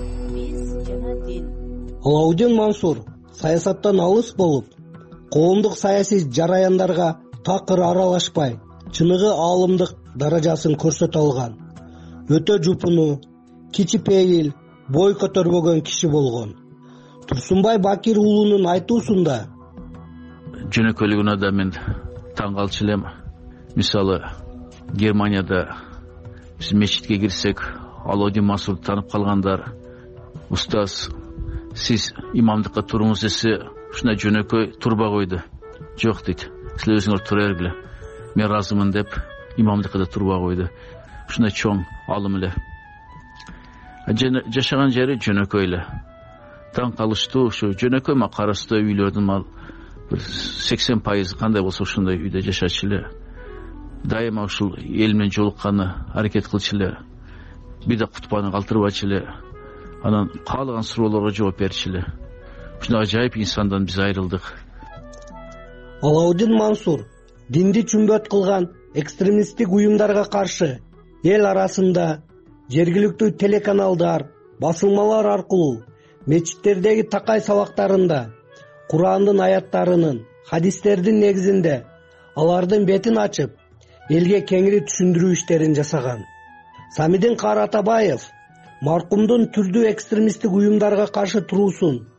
Алаудин Мансур саясаттан алыс болуп, коомдук саясий жараяндарга такыр аралашпай, чыныгы аалымдык даражасын көрсөтө алган. Өтө жупуну, кичипейил, бой көтөрбөгөн киши болгон. Турсунбай Бакир уулунун айтуусунда жөнөкөйлүгүнө да мен таң калчу элем. Мисалы, Германияда биз мечитке кирсек, Алаудин Мансурду таанып калгандар: "Устаз, сиз имамдыкка туруңуз" десе, ушундай жөнөкөй турбай койду. "Жок" дейт, "Силер өзүңөр тура бергиле." Мен разымын деп имамдыкка да турбай койду. Ушундай чоң алым эле. Жашаган жери жөнөкөй эле. Таң калыштуу, ушу жөнөкөй ма карасты үйлөрдүн мал бир сексен пайыз кандай болсо ошондой үйдө жашачу эле. Дайыма ушул эл менен жолукканы аракет кылчу эле. Бир да кутбаны калтырбачу эле. Анан каалаган суроолорго жооп берчү эле. Ушундай ажайып инсандан биз айрылдык. Алаудин Мансур динди чүмбөт кылган экстремисттик уюмдарга каршы эл арасында жергиликтүү телеканалдар, басылмалар аркылуу мечиттердеги такай сабактарында Курандын аяттарынын, хадистердин негизинде алардын бетин ачып, элге кеңири түшүндүрүү иштерин жасаган. Самидин Кары Атабаев маркумдун түрдүү экстремисттик уюмдарга каршы туруусун,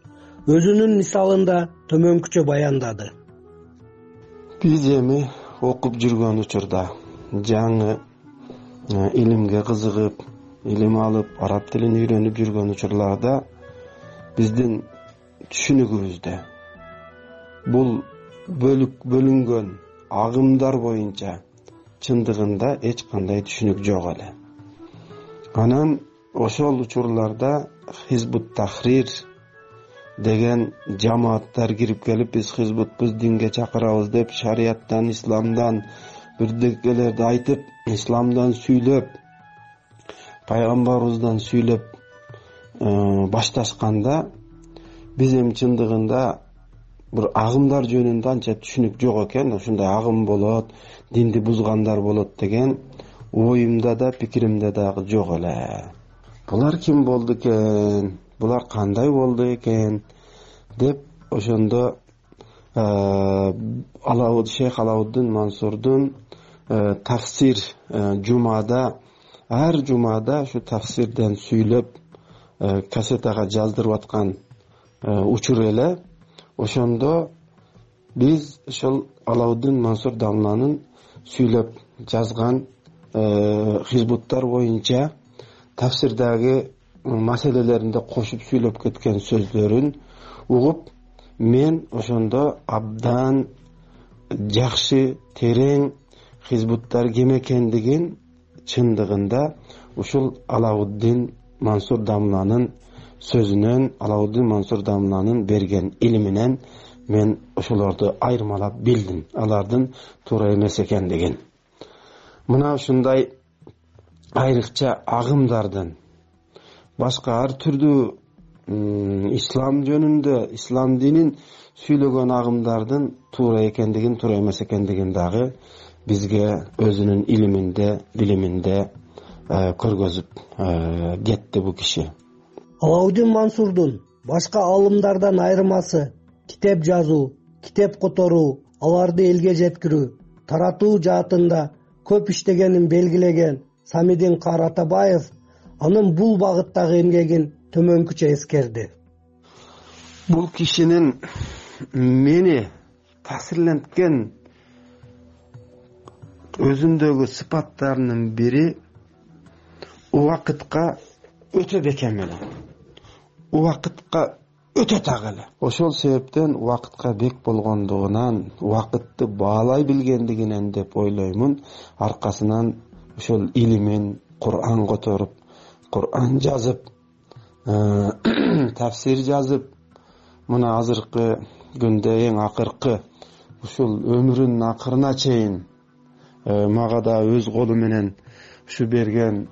өзүнүн мисалында төмөнкүчө баяндады. Биз эми окуп жүргөн учурда жаңы илимге кызыгып, илим алып, араб тилин үйрөнүп жүргөн учурларда биздин түшүнүгүбүздө бул бөлүк бөлүнгөн агымдар боюнча чындыгында эч кандай түшүнүк жок эле. Анан ошол учурларда Хизбут Тахрир деген жамааттар кирип келип, биз хизбутпуз, динге чакырабыз деп шарияттан, исламдан бирдекелерди айтып, исламдан сүйлөп, пайгамбарыбыздан сүйлөп башташканда биз эми чындыгында бир агымдар жөнүндө анча түшүнүк жок экен. Ушундай агым болот, динди бузгандар болот деген оюмда да, пикиримде дагы жок эле. Булар ким болду экен? Булар кандай болду экен деп ошондо Алауд Шейх Алауддин Мансурдун тафсир жумада, ар жумада ушу тафсирден сүйлөп кассетага жаздырып аткан учур эле. Ошондо биз ошол Алауддин Мансур дамланын сүйлөп жазган хизбуттар боюнча тафсирдagi маселелеринде кошуп сүйлөп кеткен сөздөрүн угуп, мен ошондо абдан жакшы, терең хизбуттар ким экендигин чындыгында ушул Алауддин Мансур дамланын сөзүнөн, Алауддин Мансур дамланын берген илиминен мен ошолорду айырмалап билдим, алардын туура эмес экендигин. Мына ушундай айрыкча агымдардын, башка ар түрдүү ислам жөнүндө, ислам динин сүйлөгөн агымдардын туура экендигин, туура эмес экендигин дагы бизге өзүнүн илиминде, билиминде көргөзүп кетти бул киши. Алауддин Мансурдун башка алымдардан айырмасы китеп жазуу, китеп которуу, аларды элге жеткирүү, таратуу жаатында көп иштегенин белгилеген Самидин Кар Атабаев анын бул багыттагы эмгегин төмөнкүчө эскерди. Бул кишинин мени таасирленткен өзүндөгү сыпаттарынын бири убакытка өтө бекем эле, убакытка өтө так эле. Ошол себептен убакытка бек болгондугунан, убакытты баалай билгендигинен деп ойлоймун, аркасынан ошол илимин, Кур'ан которуп, Кур'ан жазып, тафсир жазып, мына азыркы күндө эң акыркы ушул өмүрүнүн акырына чейин мага да өз колу менен ушу берген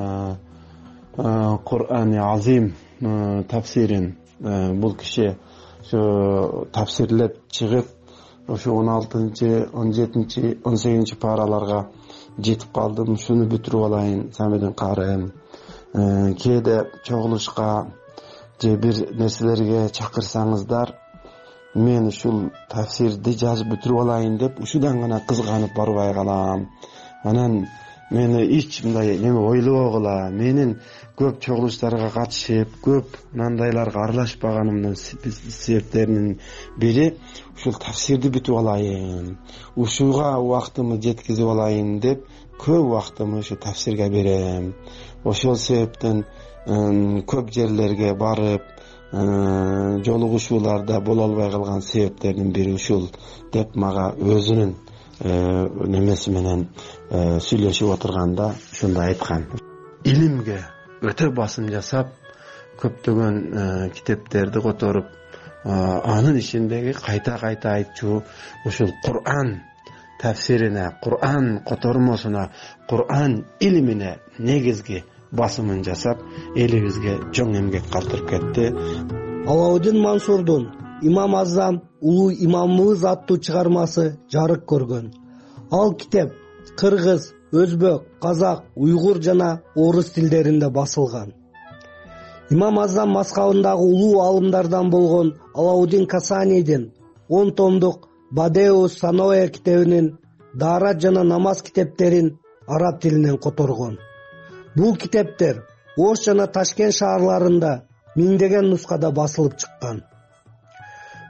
Кур'ани Азим тафсирин бул киши ушу тафсирлеп чыгып, ушу он алтынчы, он жетинчи, он сегизинчи параларга жетип калдым. Ушуну бүтүрүп алайын, Самидин Карым. Кээде чогулушка же бир нерселерге чакырсаңыздар, мен ушул тафсирди жазып бүтүрүп алайын деп ушудан гана кызганып барбай калам. Анан мени эч мындай неме ойлобогула, менин көп чогулуштарга катышып, көп мындайларга аралашпаганымдын себептеринин бири ушул тафсирди бүтүп алайын, ушуга убактымды жеткизип алайын деп көп убактымды ушу тафсирге берем. Ошол себептен көп жерлерге барып, жолугушууларда боло албай калган себептердин бири ушул деп мага өзүнүн немеси менен сүйлөшүп отурганда ушундай айткан. Илимге өтө басым жасап, көптөгөн китептерди которуп, анын ичиндеги кайта-кайта айтчу ушул Кур'ан тафсирине, Кур'ан котормосуна, Кур'ан илимине негизги басымын жасап, элибизге чоң эмгек калтырып кетти. Алауддин Мансурдун Имам Азам улуу имамыбыз аттуу чыгармасы жарык көргөн. Ал китеп кыргыз, өзбек, казак, уйгур жана орус тилдеринде басылган. Имам Азам мазхабындагы улуу алымдардан болгон Алауддин Касанидин он томдук Бадеу Саноэ китебинин даарат жана намаз китептерин араб тилинен которгон. Бул китептер Ош жана Ташкент шаарларында миңдеген нускада басылып чыккан.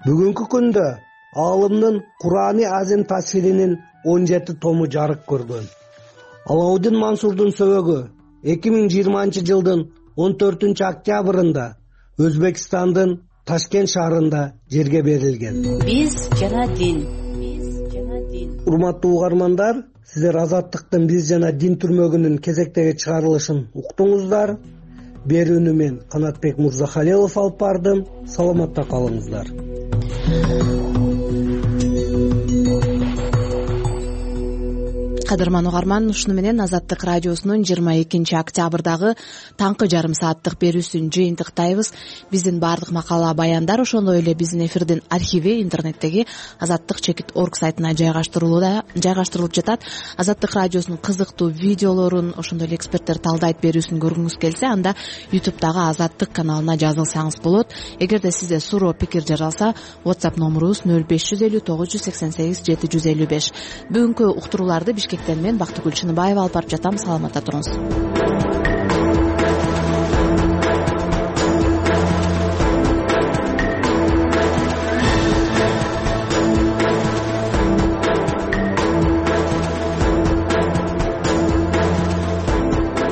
Бүгүнкү күндө аалымдын Курани Азим тафсиринин он жети тому жарык көргөн. Алаудин Мансурдун сөөгү эки миң жыйырманчы жылдын он төртүнчү октябрында Өзбекстандын Ташкент шаарында жерге берилген. Биз жана дин. Урматтуу угармандар, сиздер Азаттыктын Биз жана дин түрмөгүнүн кезектеги чыгарылышын уктуңуздар. Берүүнү мен Канатбек Мурзахалилов алып бардым. Саламатта калыңыздар. Кадырман угарман, ушуну менен Азаттык радиосунун жыйырма экинчи октябрдагы таңкы жарым сааттык берүүсүн жыйынтыктайбыз. Биздин баардык макала баяндар, ошондой эле биздин эфирдин архиви интернеттеги азаттык чекит точка орг сайтына жайгаштырылууда жайгаштырылып жатат. Азаттык радиосунун кызыктуу видеолорун, ошондой эле эксперттер талдайт берүүсүн көргүңүз келсе, анда ютубтагы Азаттык каналына жазылсаңыз болот. Эгерде сизде суроо пикир жаралса, WhatsApp номурубуз нөл беш жүз элүү тогуз жүз сексен сегиз жети жүз элүү беш. Бүгүнкү уктурууларды Бишкектен мен Бактыгүл Чыныбаева алып барып жатам. Саламатта туруңуз.